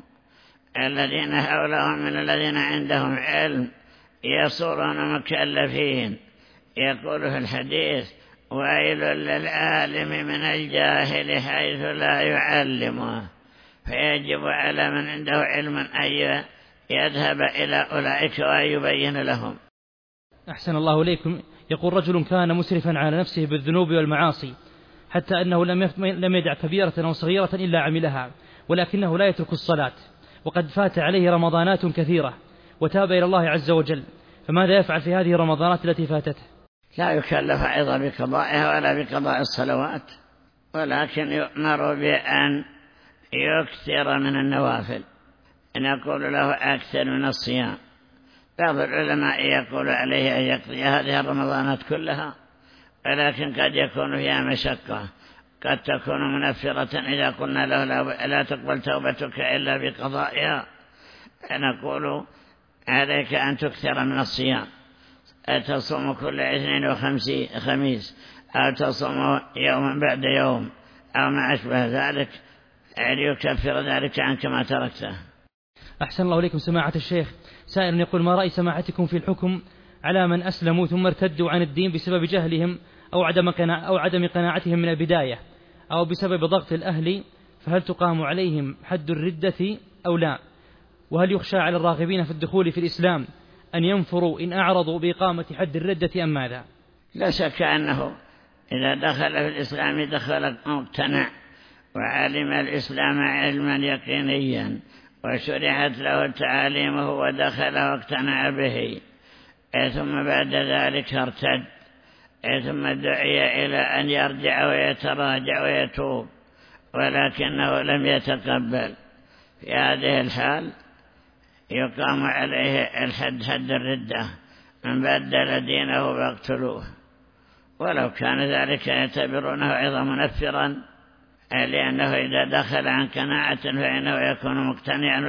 الذين حولهم من الذين عندهم علم يصيرون مكلفين. يقول في الحديث ويل للعالم من الجاهل حيث لا يعلمه، فيجب على من عنده علم أن يذهب إلى أولئك ويبين لهم. أحسن الله إليكم. يقول رجل كان مسرفا على نفسه بالذنوب والمعاصي حتى أنه لم يدع كبيرة أو صغيرة إلا عملها، ولكنه لا يترك الصلاة، وقد فات عليه رمضانات كثيرة وتاب إلى الله عز وجل، فماذا يفعل في هذه الرمضانات التي فاتته؟ لا يكلف أيضا بقضائها ولا بقضاء الصلوات، ولكن يؤمر بأن يكثر من النوافل. نقول له أكثر من الصيام. بعض العلماء يقول عليه أن يقضي هذه الرمضانات كلها، ولكن قد يكون فيها مشقة، قد تكون منفرة إذا قلنا له لا تقبل توبتك إلا بقضائها. نقول عليك أن تكثر من الصيام، تصوم كل اثنين وخميس، أو تصوم يوما بعد يوم أو ما أشبه ذلك، ليكفر ذلك عنك ما تركته. أحسن الله إليكم سماحة الشيخ. سائل يقول ما رأي سماحتكم في الحكم على من أسلموا ثم ارتدوا عن الدين بسبب جهلهم أو عدم قناعتهم من البداية أو بسبب ضغط الأهل، فهل تقام عليهم حد الردة أو لا؟ وهل يخشى على الراغبين في الدخول في الإسلام أن ينفروا إن أعرضوا بإقامة حد الردة أم ماذا؟ لا شك أنه إذا دخل في الإسلام دخل مقتنع وعلم الإسلام علما يقينيا وشرعت له تعاليمه ودخل واقتنع به، ثم بعد ذلك ارتد، ثم دعي إلى أن يرجع ويتراجع ويتوب ولكنه لم يتقبل، في هذه الحال يقام عليه الحد، حد الردة، من بدل دينه فاقتلوه، ولو كان ذلك يعتبرونه أيضا منفرا، لأنه إذا دخل عن قناعة فإنه يكون مقتنعا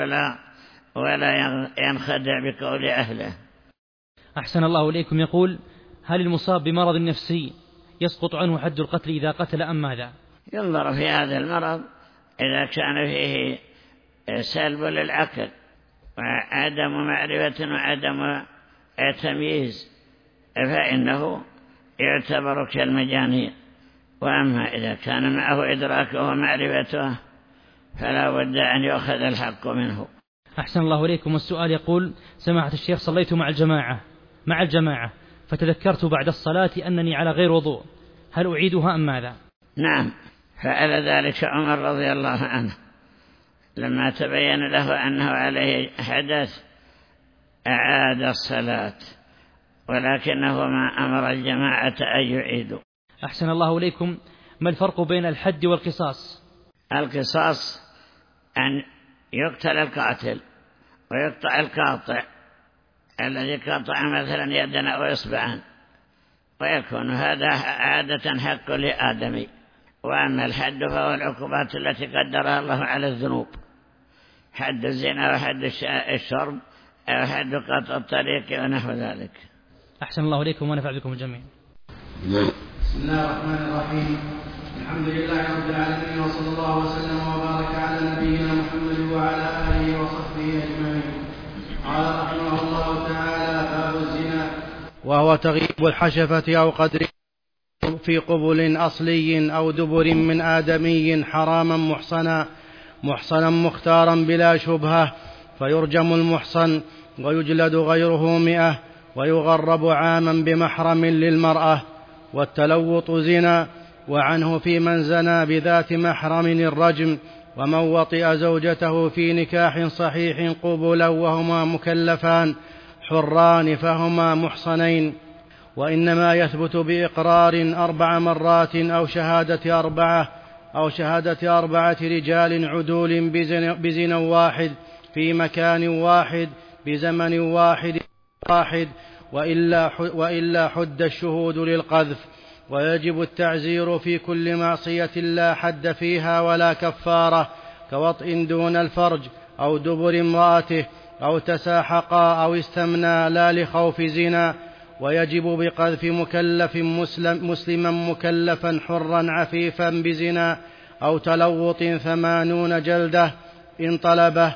ولا ينخدع بقول أهله. أحسن الله إليكم. يقول: هل المصاب بمرض نفسي يسقط عنه حد القتل إذا قتل أم ماذا؟ ينظر في هذا المرض، إذا كان فيه سلب للعقل وعدم معرفة وعدم تمييز فإنه يعتبر كالمجانين، وأما إذا كان معه إدراكه ومعرفته فلا بد أن يؤخذ الحق منه. أحسن الله إليكم. السؤال يقول: سماحة الشيخ، صليت مع الجماعة فتذكرت بعد الصلاة أنني على غير وضوء، هل أعيدها أم ماذا؟ نعم، فعل ذلك عمر رضي الله عنه لما تبين له أنه عليه حدث أعاد الصلاة، ولكنه ما أمر الجماعة أن يعيدوا. أحسن الله إليكم. ما الفرق بين الحد والقصاص؟ القصاص أن يقتل القاتل ويقطع القاطع الذي قطع مثلا يدا أو إصبعا، ويكون هذا عادة حق لآدمي. وأما الحد فهو العقوبات التي قدرها الله على الذنوب، حد الزنا وحد الشرب أو حد قطع الطريق ونحو ذلك. أحسن الله إليكم ونفع بكم الجميع. بسم الله الرحمن الرحيم. الحمد لله رب العالمين، وصلى الله وسلم وبارك على نبينا محمد وعلى آله وصحبه أجمعين. قال رحمه الله تعالى: باب الزنا، وهو تغييب الحشفة أو قدر في قبل أصلي أو دبر من آدمي حراما محصنا مختارا بلا شبهة، فيرجم المحصن ويجلد غيره 100 ويغرب عاما بمحرم للمرأة. والتلوط زنا، وعنه في من زنى بذات محرم الرجم. ومن وطئ زوجته في نكاح صحيح قبلا وهما مكلفان حران فهما محصنين، وإنما يثبت بإقرار 4 مرات أو شهادة 4 رجال عدول بزنا واحد في مكان واحد بزمن واحد وإلا حد الشهود للقذف. ويجب التعزير في كل معصية لا حد فيها ولا كفارة، كوطئ دون الفرج أو دبر امرأته أو تساحقا أو استمنا لا لخوف زنا. ويجب بقذف مكلف مسلما مكلفا حرا عفيفا بزنا أو تلوط 80 جلدة إن طلبه،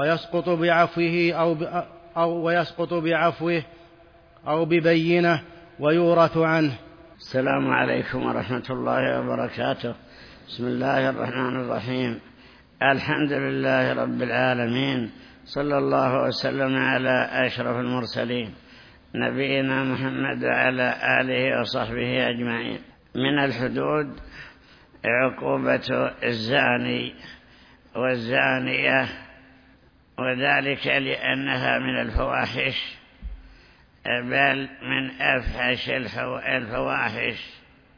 ويسقط بعفوه أو ببينه ويورث عنه. السلام عليكم ورحمة الله وبركاته. بسم الله الرحمن الرحيم. الحمد لله رب العالمين، صلى الله وسلم على أشرف المرسلين نبينا محمد وعلى آله وصحبه أجمعين. من الحدود عقوبة الزاني والزانية، وذلك لأنها من الفواحش، بل من أفحش الفواحش.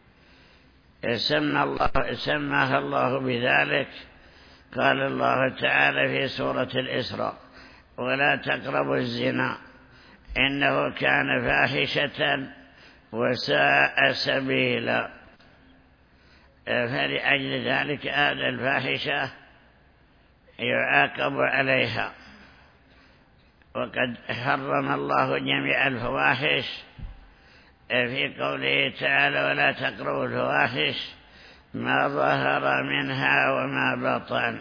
سماها الله بذلك. قال الله تعالى في سورة الإسراء: ولا تقربوا الزنا إنه كان فاحشة وساء سبيلا. فلأجل ذلك هذا الفاحشة يعاقب عليها. وقد حرم الله جميع الفواحش في قوله تعالى: ولا تقربوا الفواحش ما ظهر منها وما بطن.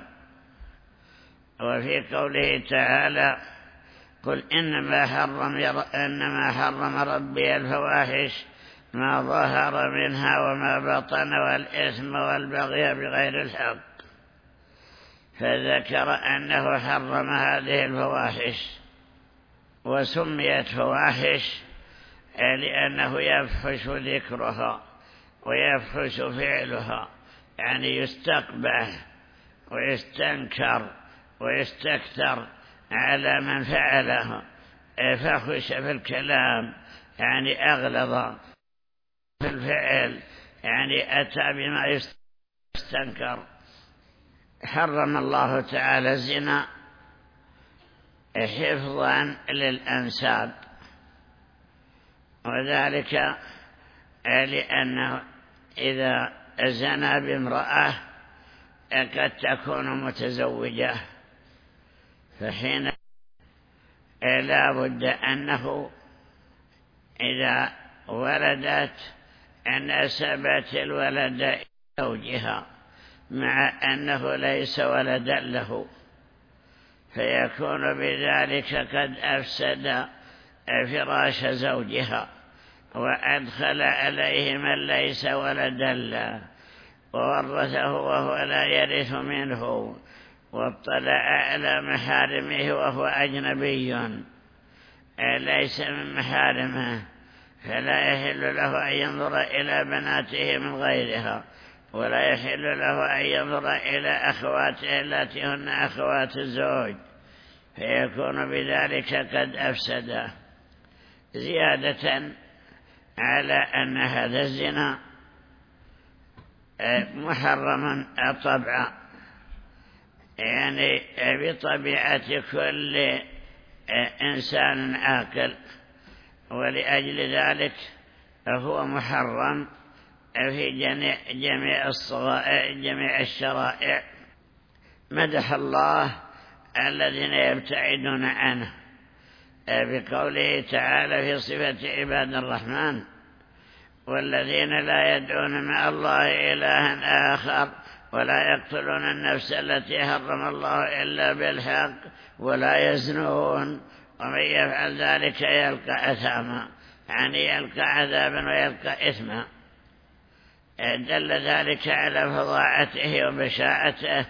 وفي قوله تعالى: قل إنما حرم ربي الفواحش ما ظهر منها وما بطن والإثم والبغي بغير الحق. فذكر أنه حرم هذه الفواحش، وسميت فواحش لأنه يفحش ذكرها ويفحش فعلها، يعني يستقبح ويستنكر ويستكثر على من فعله. فحش في الكلام يعني أغلظ، في الفعل يعني أتى بما يستنكر. حرم الله تعالى الزنا حفظا للأنساب، وذلك لأنه إذا زنى بامرأة قد تكون متزوجة، فحين لا بد أنه إذا ولدت نسبت الولد إلى زوجها مع أنه ليس ولدا له، فيكون بذلك قد أفسد فراش زوجها وأدخل عليه من ليس ولدا له وورثه وهو لا يرث منه، واطلع على محارمه وهو أجنبي ليس من محارمه، فلا يحل له أن ينظر إلى بناته من غيرها، ولا يحل له أن ينظر إلى أخواته التي هن أخوات الزوج، فيكون بذلك قد أفسده، زيادة على أن هذا الزنا محرما طبعا، يعني بطبيعة كل إنسان عاقل، ولأجل ذلك هو محرم في جميع الشرائع. مدح الله الذين يبتعدون عنه بقوله تعالى في صفة عباد الرحمن: والذين لا يدعون مع الله إلها آخر ولا يقتلون النفس التي حرم الله إلا بالحق ولا يزنون ومن يفعل ذلك يلقى أثاما، يعني يلقى عذابا ويلقى إثما. دل ذلك على فظاعته وبشاعته.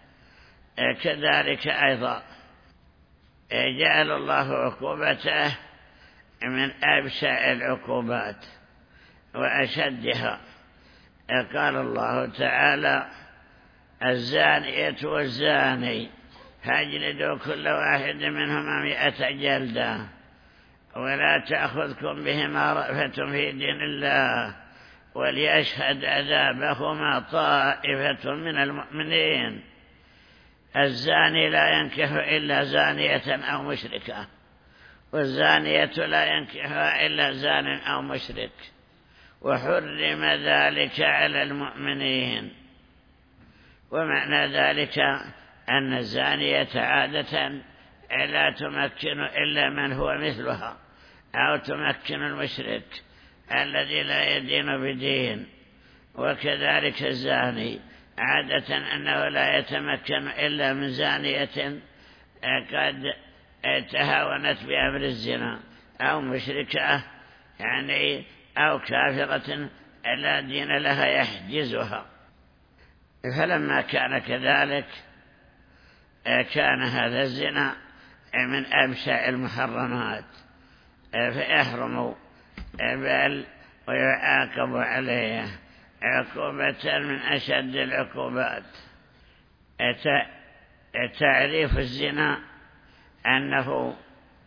كذلك أيضا جعل الله عقوبته من أبشع العقوبات وأشدها. قال الله تعالى: الزانية والزاني فاجلدوا كل واحد منهما 100 جلدة ولا تأخذكم بهما رأفة في دين الله وليشهد عذابهما طائفة من المؤمنين. الزاني لا ينكح إلا زانية أو مشركة، والزانية لا ينكحها إلا زان أو مشرك، وحرم ذلك على المؤمنين. ومعنى ذلك أن الزانية عادة لا تمكن إلا من هو مثلها، أو تمكن المشرك الذي لا يدين بدين. وكذلك الزاني عادة أنه لا يتمكن إلا من زانية قد تهاونت بأمر الزنا، أو مشركة يعني أو كافرة لا دين لها يحجزها. فلما كان كذلك كان هذا الزنا من أبشع المحرمات، فيحرم بل ويعاقب عليه عقوبة من أشد العقوبات. تعريف الزنا أنه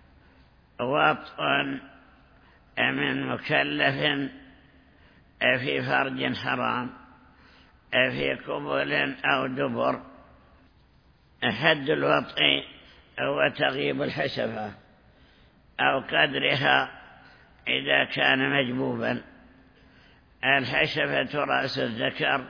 وطء من مكلف في فرج حرام في قبول أو دبر. حد الوطء هو تغيب الحشفة أو قدرها إذا كان مجبوبا. الحشفة رأس الذكر،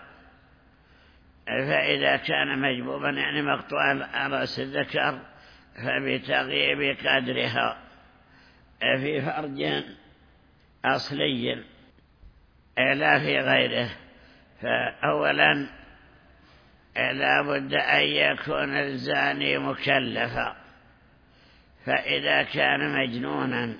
فإذا كان مجبوبا يعني مقطوع رأس الذكر فبتغيب قدرها في فرج أصلي لا في غيره. فأولا لا بد أن يكون الزاني مكلفا، فإذا كان مجنونا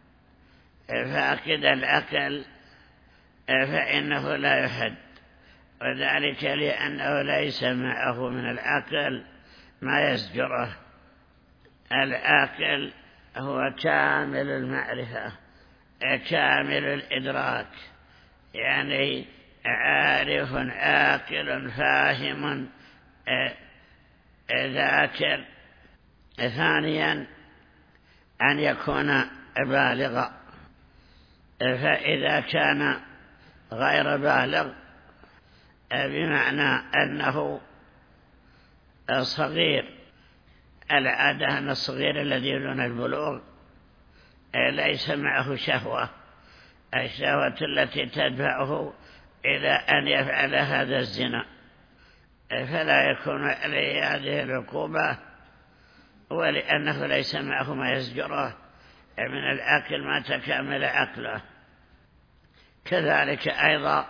فاقد العقل فإنه لا يحد، وذلك لأنه ليس معه من العقل ما يزجره. العاقل هو كامل المعرفة كامل الإدراك، يعني عارف عاقل فاهم ذاكر. ثانيا أن يكون بالغا، فإذا كان غير بالغ بمعنى أنه صغير، العادة أن الصغير الذي دون البلوغ ليس معه شهوة الشهوة التي تدفعه إلى أن يفعل هذا الزنا، فلا يكون عليه هذه العقوبة، ولأنه ليس معه ما يزجره من الأكل ما تكامل عقله. كذلك أيضا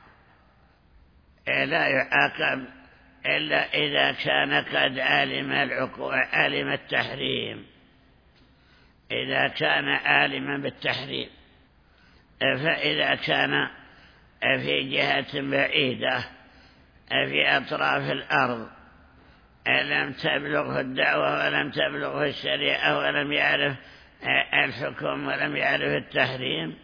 لا يعاقب إلا إذا كان قد علم التحريم، إذا كان عالما بالتحريم. فإذا كان في جهة بعيدة في أطراف الأرض لم تبلغه الدعوة ولم تبلغه الشريعة ولم يعرف الحكم ولم يعرف التحريم،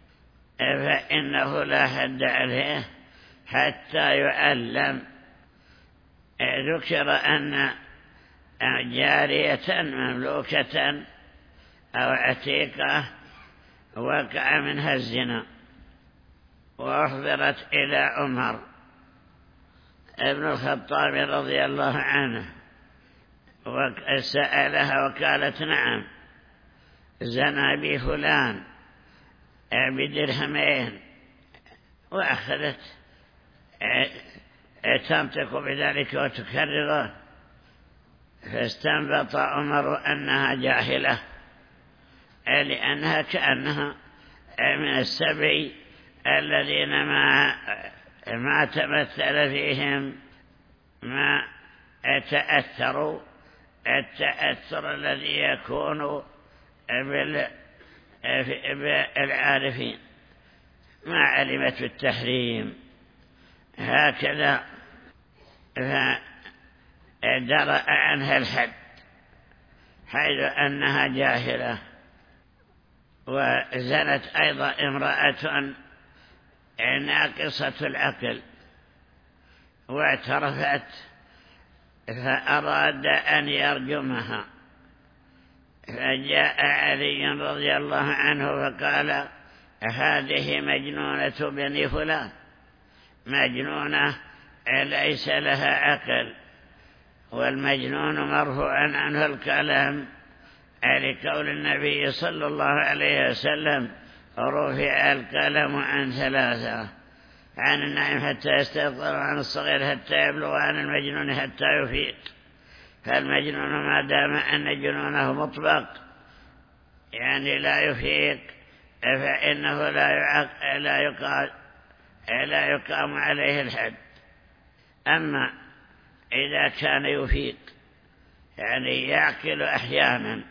فإنه لا حد عليه حتى يعلم. ذكر أن جارية مملوكة أو عتيقة وقع منها الزنا وأحضرت إلى عمر ابن الخطاب رضي الله عنه، وسألها وقالت نعم زنى بي فلان بدرهمين، وأخذت تنطق بذلك وتكرره. فاستنبط عمر أنها جاهلة، لأنها كأنها من السبي الذين ما تمثل فيهم ما تأثروا التأثر الذي يكون بالعارفين، ما علمت بالتحريم. هكذا فدرأ عنها الحد حيث أنها جاهلة. وزنت أيضا امرأة ناقصة العقل واعترفت، فأراد أن يرجمها، فجاء علي رضي الله عنه فقال هذه مجنونة بني فلان، مجنونة ليس لها عقل، والمجنون مرفوع عنه الكلام لقول النبي صلى الله عليه وسلم رفع القلم عن ثلاثة: عن النائم حتى يستيقظ، وعن الصغير حتى يبلغ، وعن المجنون حتى يفيق. فالمجنون ما دام أن جنونه مطلق يعني لا يفيق فإنه لا يقام عليه الحد. أما إذا كان يفيق يعني يعقل أحيانا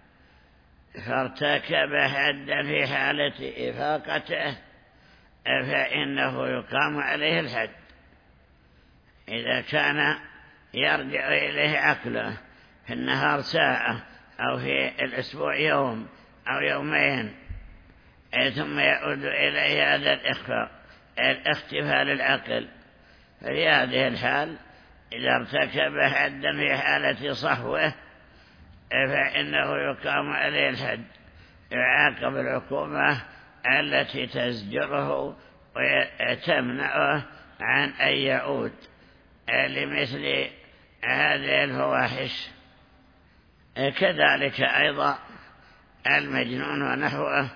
فارتكب حدا في حالة إفاقته فإنه يقام عليه الحد. إذا كان يرجع إليه عقله في النهار ساعة أو في الأسبوع يوم أو يومين ثم يعود إليه هذا الاختفاء للعقل، ففي هذه الحال إذا ارتكب حدا في حالة صحوه فإنه يقام عليه الحد، يعاقب العقوبة التي تزجره وتمنعه عن أن يعود لمثل هذه الفواحش. كذلك أيضا المجنون ونحوه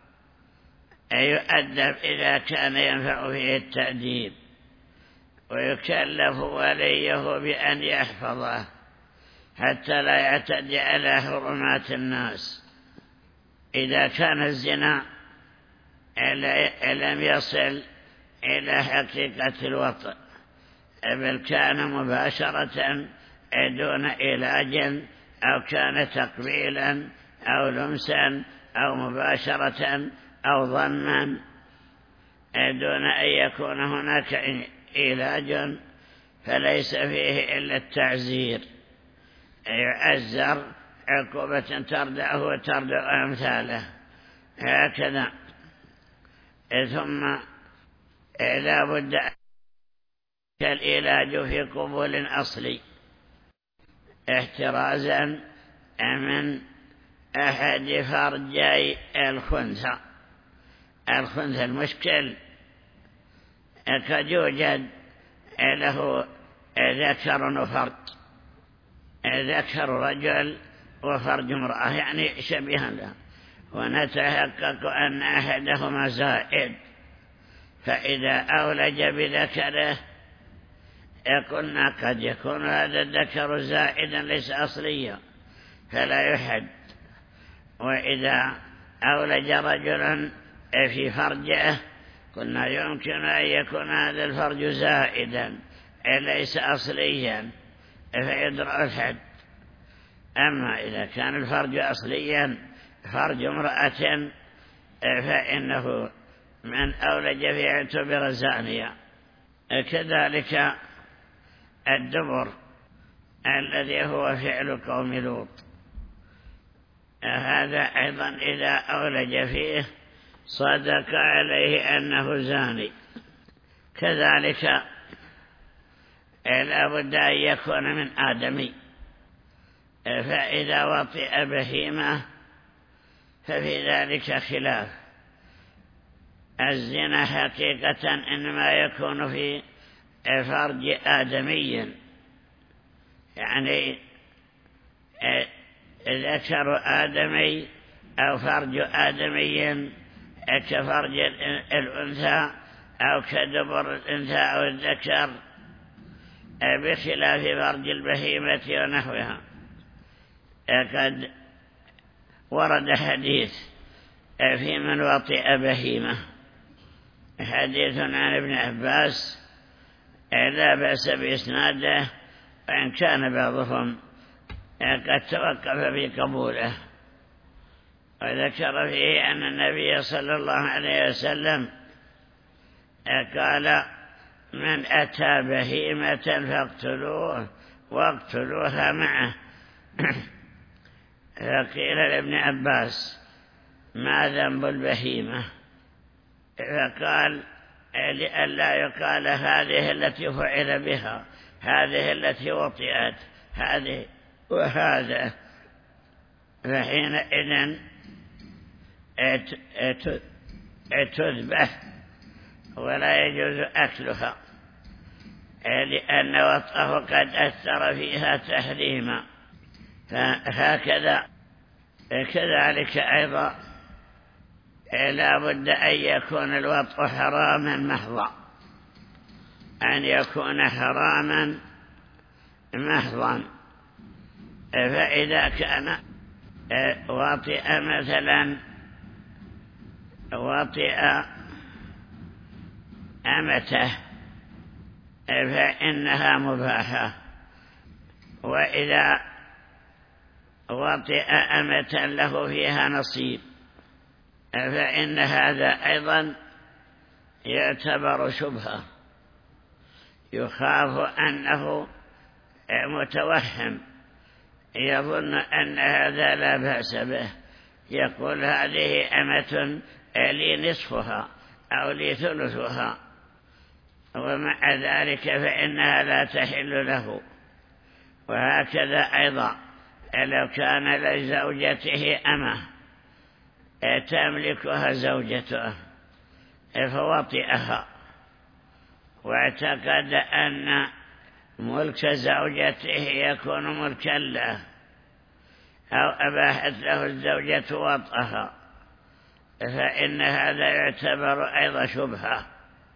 يؤدب إذا كان ينفع فيه التأديب، ويكلف وليه بأن يحفظه حتى لا يعتدي على حرمات الناس. إذا كان الزنا لم يصل إلى حقيقة الوطء بل كان مباشرة دون علاج، أو كان تقبيلا أو لمسا أو مباشرة أو ضما دون أن يكون هناك علاج، فليس فيه إلا التعزير، يعزر عقوبة تردعه وتردع أمثاله هكذا. ثم لا بد كالعلاج في قبول أصلي احترازا من أحد فرجي الخنثى المشكل، قد يوجد له ذكر وفرج، ذكر رجل وفرج امرأة يعني شبيها له، ونتحقق أن أحدهما زائد، فإذا أولج بذكره قلنا قد يكون هذا الذكر زائدا ليس أصليا فلا يحد. وإذا أولج رجلا في فرجه قلنا يمكن أن يكون هذا الفرج زائدا ليس أصليا فيدرأ الحد. أما إذا كان الفرج أصليا فرج امرأة فإنه من أولج فيه اعتبر زانيا. كذلك الدبر الذي هو فعل قوم لوط، هذا أيضا إذا أولج فيه صدق عليه أنه زاني. كذلك لا بد أن يكون من آدمي، فإذا وطئ بهيمة ففي ذلك خلاف. الزنا حقيقة إنما يكون في فرج آدمي، يعني ذكر آدمي أو فرج آدمي كفرج الأنثى أو كدبر الأنثى أو الذكر، بخلاف فرج البهيمة ونحوها. قد ورد حديث في من وطئ بهيمة، حديث عن ابن عباس لا بأس بإسناده، وإن كان بعضهم قد توقف في قبوله. وذكر فيه أن النبي صلى الله عليه وسلم قال: من أتى بهيمة فاقتلوه واقتلوها معه. فقيل لابن عباس: ما ذنب البهيمة؟ فقال: لئلا يقال هذه التي فعل بها، هذه التي وطئت، هذه وهذا، فحينئذ تذبح ولا يجوز أكلها، لأن وطئه قد أثر فيها تحريما. فهكذا كذلك أيضا لا بد أن يكون الوطء حراما محضا، أن يكون حراما محضا. فإذا كان وطئ مثلا وطئ أمته فإنها مباحة، وإذا وطئ أمة له فيها نصيب فإن هذا أيضا يعتبر شبهة، يخاف أنه متوهم يظن أن هذا لا بأس به، يقول هذه أمة لي نصفها أو لي ثلثها، ومع ذلك فإنها لا تحل له. وهكذا أيضا لو كان لزوجته أمة تملكها زوجته فوطئها واعتقد أن ملك زوجته يكون ملكا له، أو أباحت له الزوجة وطئها، فإن هذا يعتبر أيضا شبهة.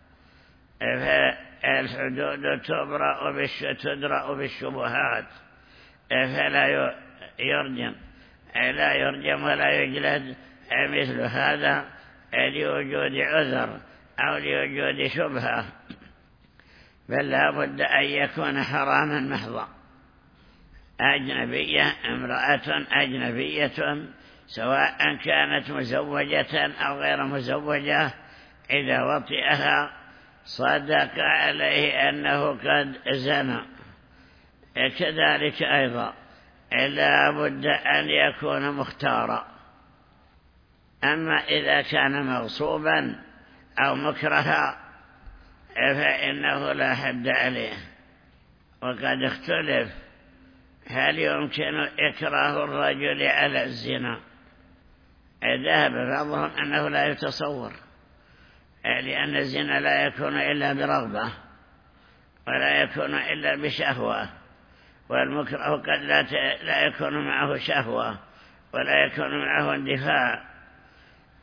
فالحدود تدرأ بالشبهات، فلا يرجم، لا يرجم ولا يجلد مثل هذا لوجود عذر أو لوجود شبهة، بل لا بد أن يكون حراما محضا. أجنبية، امرأة أجنبية سواء كانت مزوجة أو غير مزوجة، إذا وطئها صدق عليه أنه قد زنى. كذلك أيضا لا بد أن يكون مختارا. أما إذا كان مغصوبا أو مكرها فإنه لا حد عليه. وقد اختلف هل يمكن إكراه الرجل على الزنا. ذهب بعضهم أنه لا يتصور، لأن الزنا لا يكون إلا برغبة ولا يكون إلا بشهوة، والمكره قد لا يكون معه شهوة ولا يكون معه اندفاع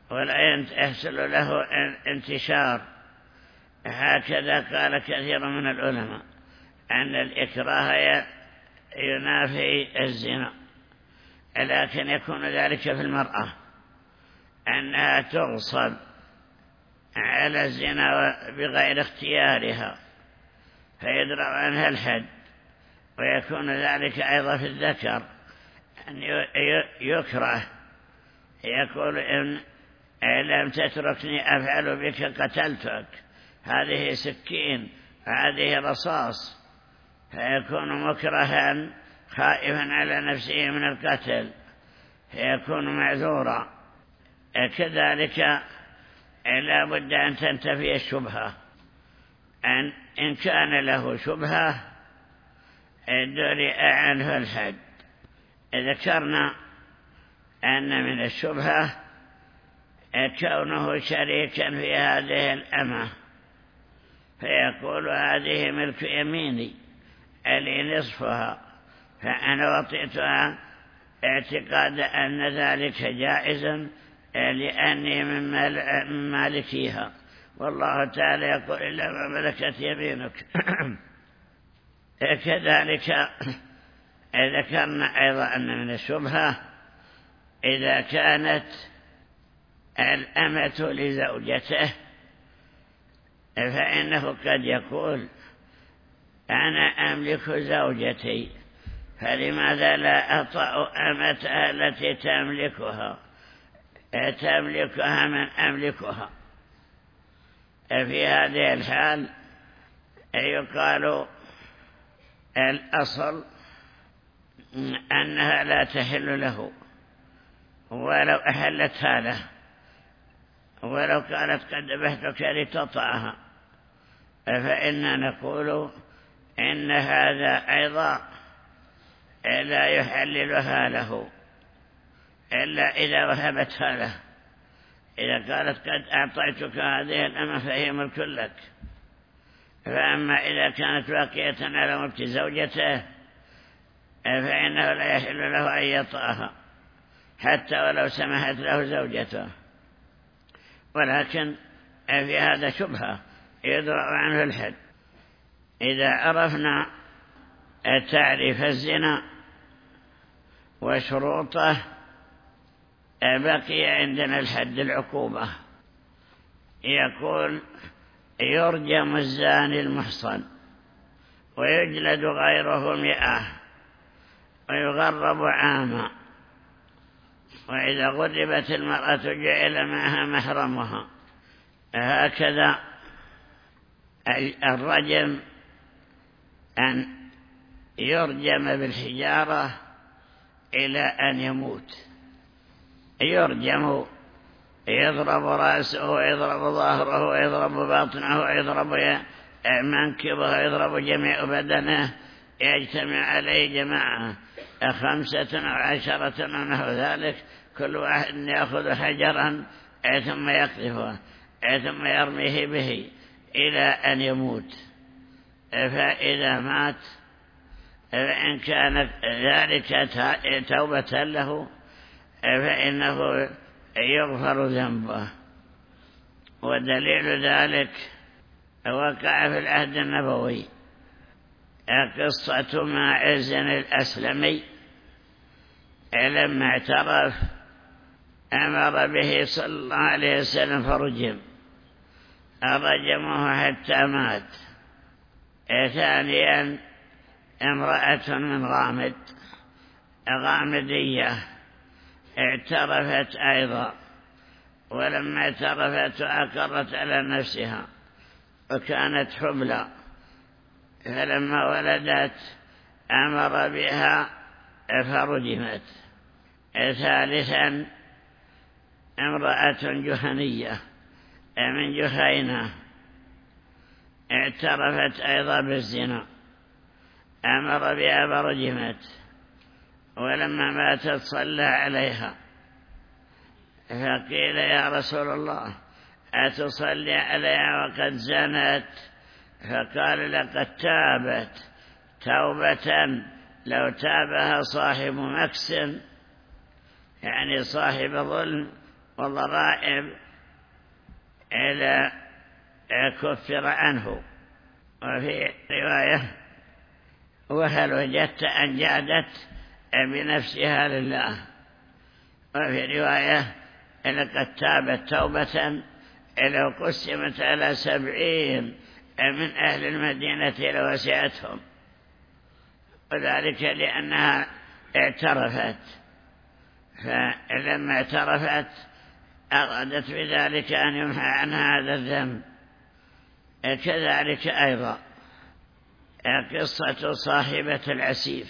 ولا يحصل له انتشار. هكذا قال كثير من العلماء أن الإكراه ينافي الزنا، لكن يكون ذلك في المرأة أنها تغصب على الزنا بغير اختيارها فيدرأ عنها الحد. ويكون ذلك أيضا في الذكر أن يكره، يقول إن لم تتركني أفعل بك قتلتك، هذه سكين، هذه رصاص، فيكون مكرها خائفا على نفسه من القتل فيكون معذورا. كذلك لا بد أن تنتفي الشبهة، إن كان له شبهة درئ عنه الحد. ذكرنا أن من الشبهة كونه شريكا في هذه الأمة، فيقول هذه ملك يميني لي نصفها، فأنا وطئتها اعتقاد أن ذلك جائزا لأني من مالكيها، والله تعالى يقول إلا ما ملكت يمينك. كذلك ذكرنا أيضا أن من الشبهة إذا كانت الأمة لزوجته فإنه قد يقول أنا أملك زوجتي، فلماذا لا أطأ أمتها التي تملكها من أملكها؟ في هذه الحال يقال الأصل أنها لا تحل له ولو أحلتها له، ولو قالت قد ذبحتك لتطأها، فإننا نقول إن هذا أيضا لا يحللها له إلا إذا وهبتها له. إذا قالت قد أعطيتك هذه الأمة فهي ملك لك. فأما إذا كانت باقية على ملك زوجته فإنه لا يحل له أن يطأها حتى ولو سمحت له زوجته. ولكن في هذا شبهة يدرأ عنه الحد. إذا عرفنا تعريف الزنا وشروطه بقي عندنا الحد العقوبة. يقول يرجم الزاني المحصن ويجلد غيره 100 ويغرب عاما، وإذا غربت المرأة جعل معها محرمها. هكذا الرجم أن يرجم بالحجارة إلى أن يموت. يرجم، يضرب رأسه ويضرب ظهره ويضرب باطنه ويضرب منكبه ويضرب جميع بدنه، يجتمع عليه جماعة 5 أو 10 أو نحو ذلك، كل واحد يأخذ حجرا ثم يقذفه ثم يرميه به إلى أن يموت. فإذا مات فإن كانت ذلك توبة له فإنه يغفر ذنبه. ودليل ذلك وقع في العهد النبوي قصة ماعز الأسلمي لما اعترف أمر به صلى الله عليه وسلم فرجم، رجمه حتى مات. ثانيا امرأة من غامدية اعترفت أيضا، ولما اعترفت أقرت على نفسها وكانت حبلى، فلما ولدت أمر بها فرجمت. ثالثا امرأة جهنية من جهينة اعترفت أيضا بالزنا، أمر بها فرجمت، ولما ماتت صلى عليها، فقيل يا رسول الله أتصلي عليها وقد زنت؟ فقال لقد تابت توبة لو تابها صاحب مكس، يعني صاحب ظلم، والضرائب إلى كفر عنه. وفي رواية وهل وجدت أن جادت بنفسها لله. وفي رواية لقد تابت توبة لو قسمت على 70 من أهل المدينة لوسعتهم، وذلك لأنها اعترفت، فلما اعترفت أرادت بذلك أن يمحى عنها هذا الذنب. كذلك أيضا قصة صاحبة العسيف،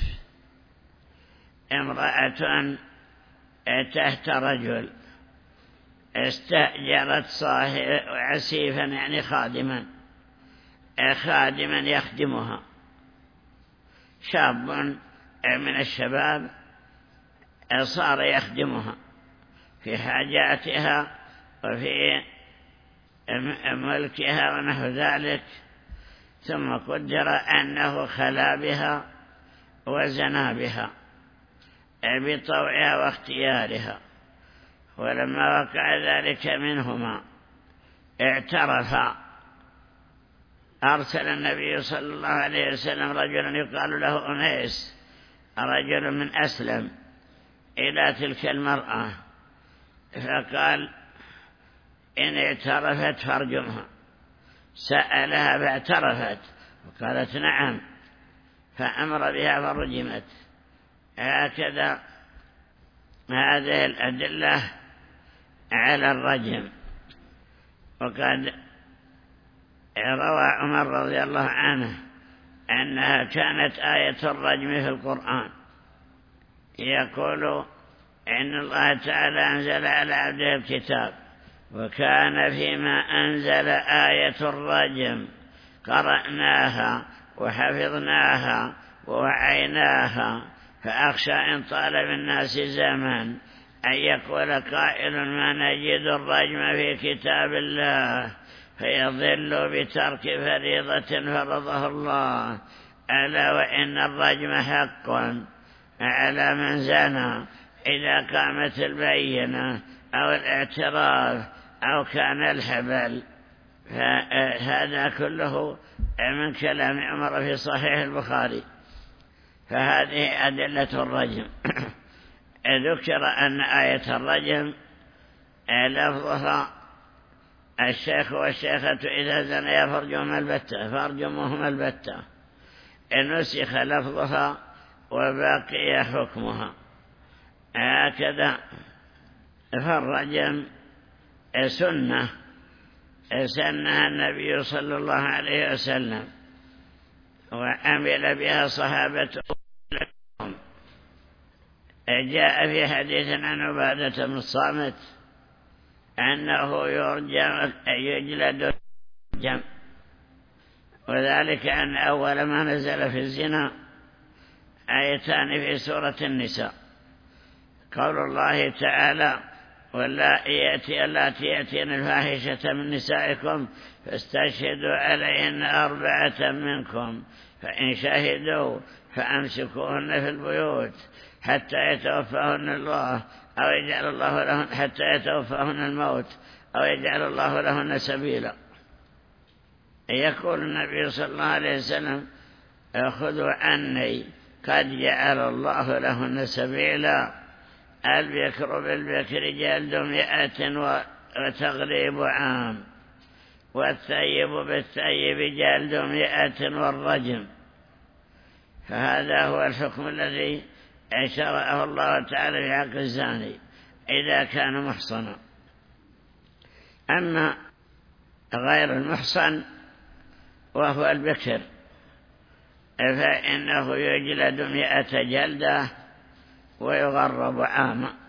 امرأة تحت رجل استأجرت عسيفا، يعني خادما يخدمها، شاب من الشباب صار يخدمها في حاجاتها وفي ملكها ونحو ذلك، ثم قدر أنه خلا بها وزنا بها بطوعها واختيارها. ولما وقع ذلك منهما اعترفا، أرسل النبي صلى الله عليه وسلم رجلا يقال له أنيس، رجل من أسلم، إلى تلك المرأة، فقال إن اعترفت فارجمها. سألها فاعترفت وقالت نعم، فأمر بها فرجمت. هكذا هذه الأدلة على الرجم. وقد روى عمر رضي الله عنه أنها كانت آية الرجم في القرآن، يقول إن الله تعالى أنزل على عبده الكتاب وكان فيما أنزل آية الرجم قرأناها وحفظناها ووعيناها، فأخشى إن طال بالناس زمن أن يقول قائل ما نجد الرجم في كتاب الله فيضل بترك فريضة فرضه الله. ألا وإن الرجم حق على من زنى إذا قامت البينة أو الاعتراف أو كان الحبل. فهذا كله من كلام عمر في صحيح البخاري. فهذه أدلة الرجم. ذكر أن آية الرجم لفظها الشيخ والشيخة إذا زنيا فارجموهم البتة، نسخ لفظها وبقي حكمها. هكذا فالرجم سنة سنها النبي صلى الله عليه وسلم وعمل بها صحابته. جاء في حديث عن عبادة بن الصامت أنه يجلد الرجم، وذلك أن أول ما نزل في الزنا آيتان في سورة النساء، قول الله تعالى واللاتي يأتين الفاحشة من نسائكم فاستشهدوا عليهن 4 منكم فإن شهدوا فأمسكوهن في البيوت حتى يتوفاهن الله أو يجعل الله لهن حتى يتوفاهن الموت أو يجعل الله لهن سبيلا. يقول النبي صلى الله عليه وسلم خذوا عني قد جعل الله لهن سبيلا. البكر بالبكر جلد 100 وتغريب عام، والثيب بالثيب جلد 100 والرجم. فهذا هو الحكم الذي شرعه الله تعالى في حق الزاني إذا كان محصنا. أما غير المحصن وهو البكر فإنه يجلد 100 جلدة ويغرب عاما.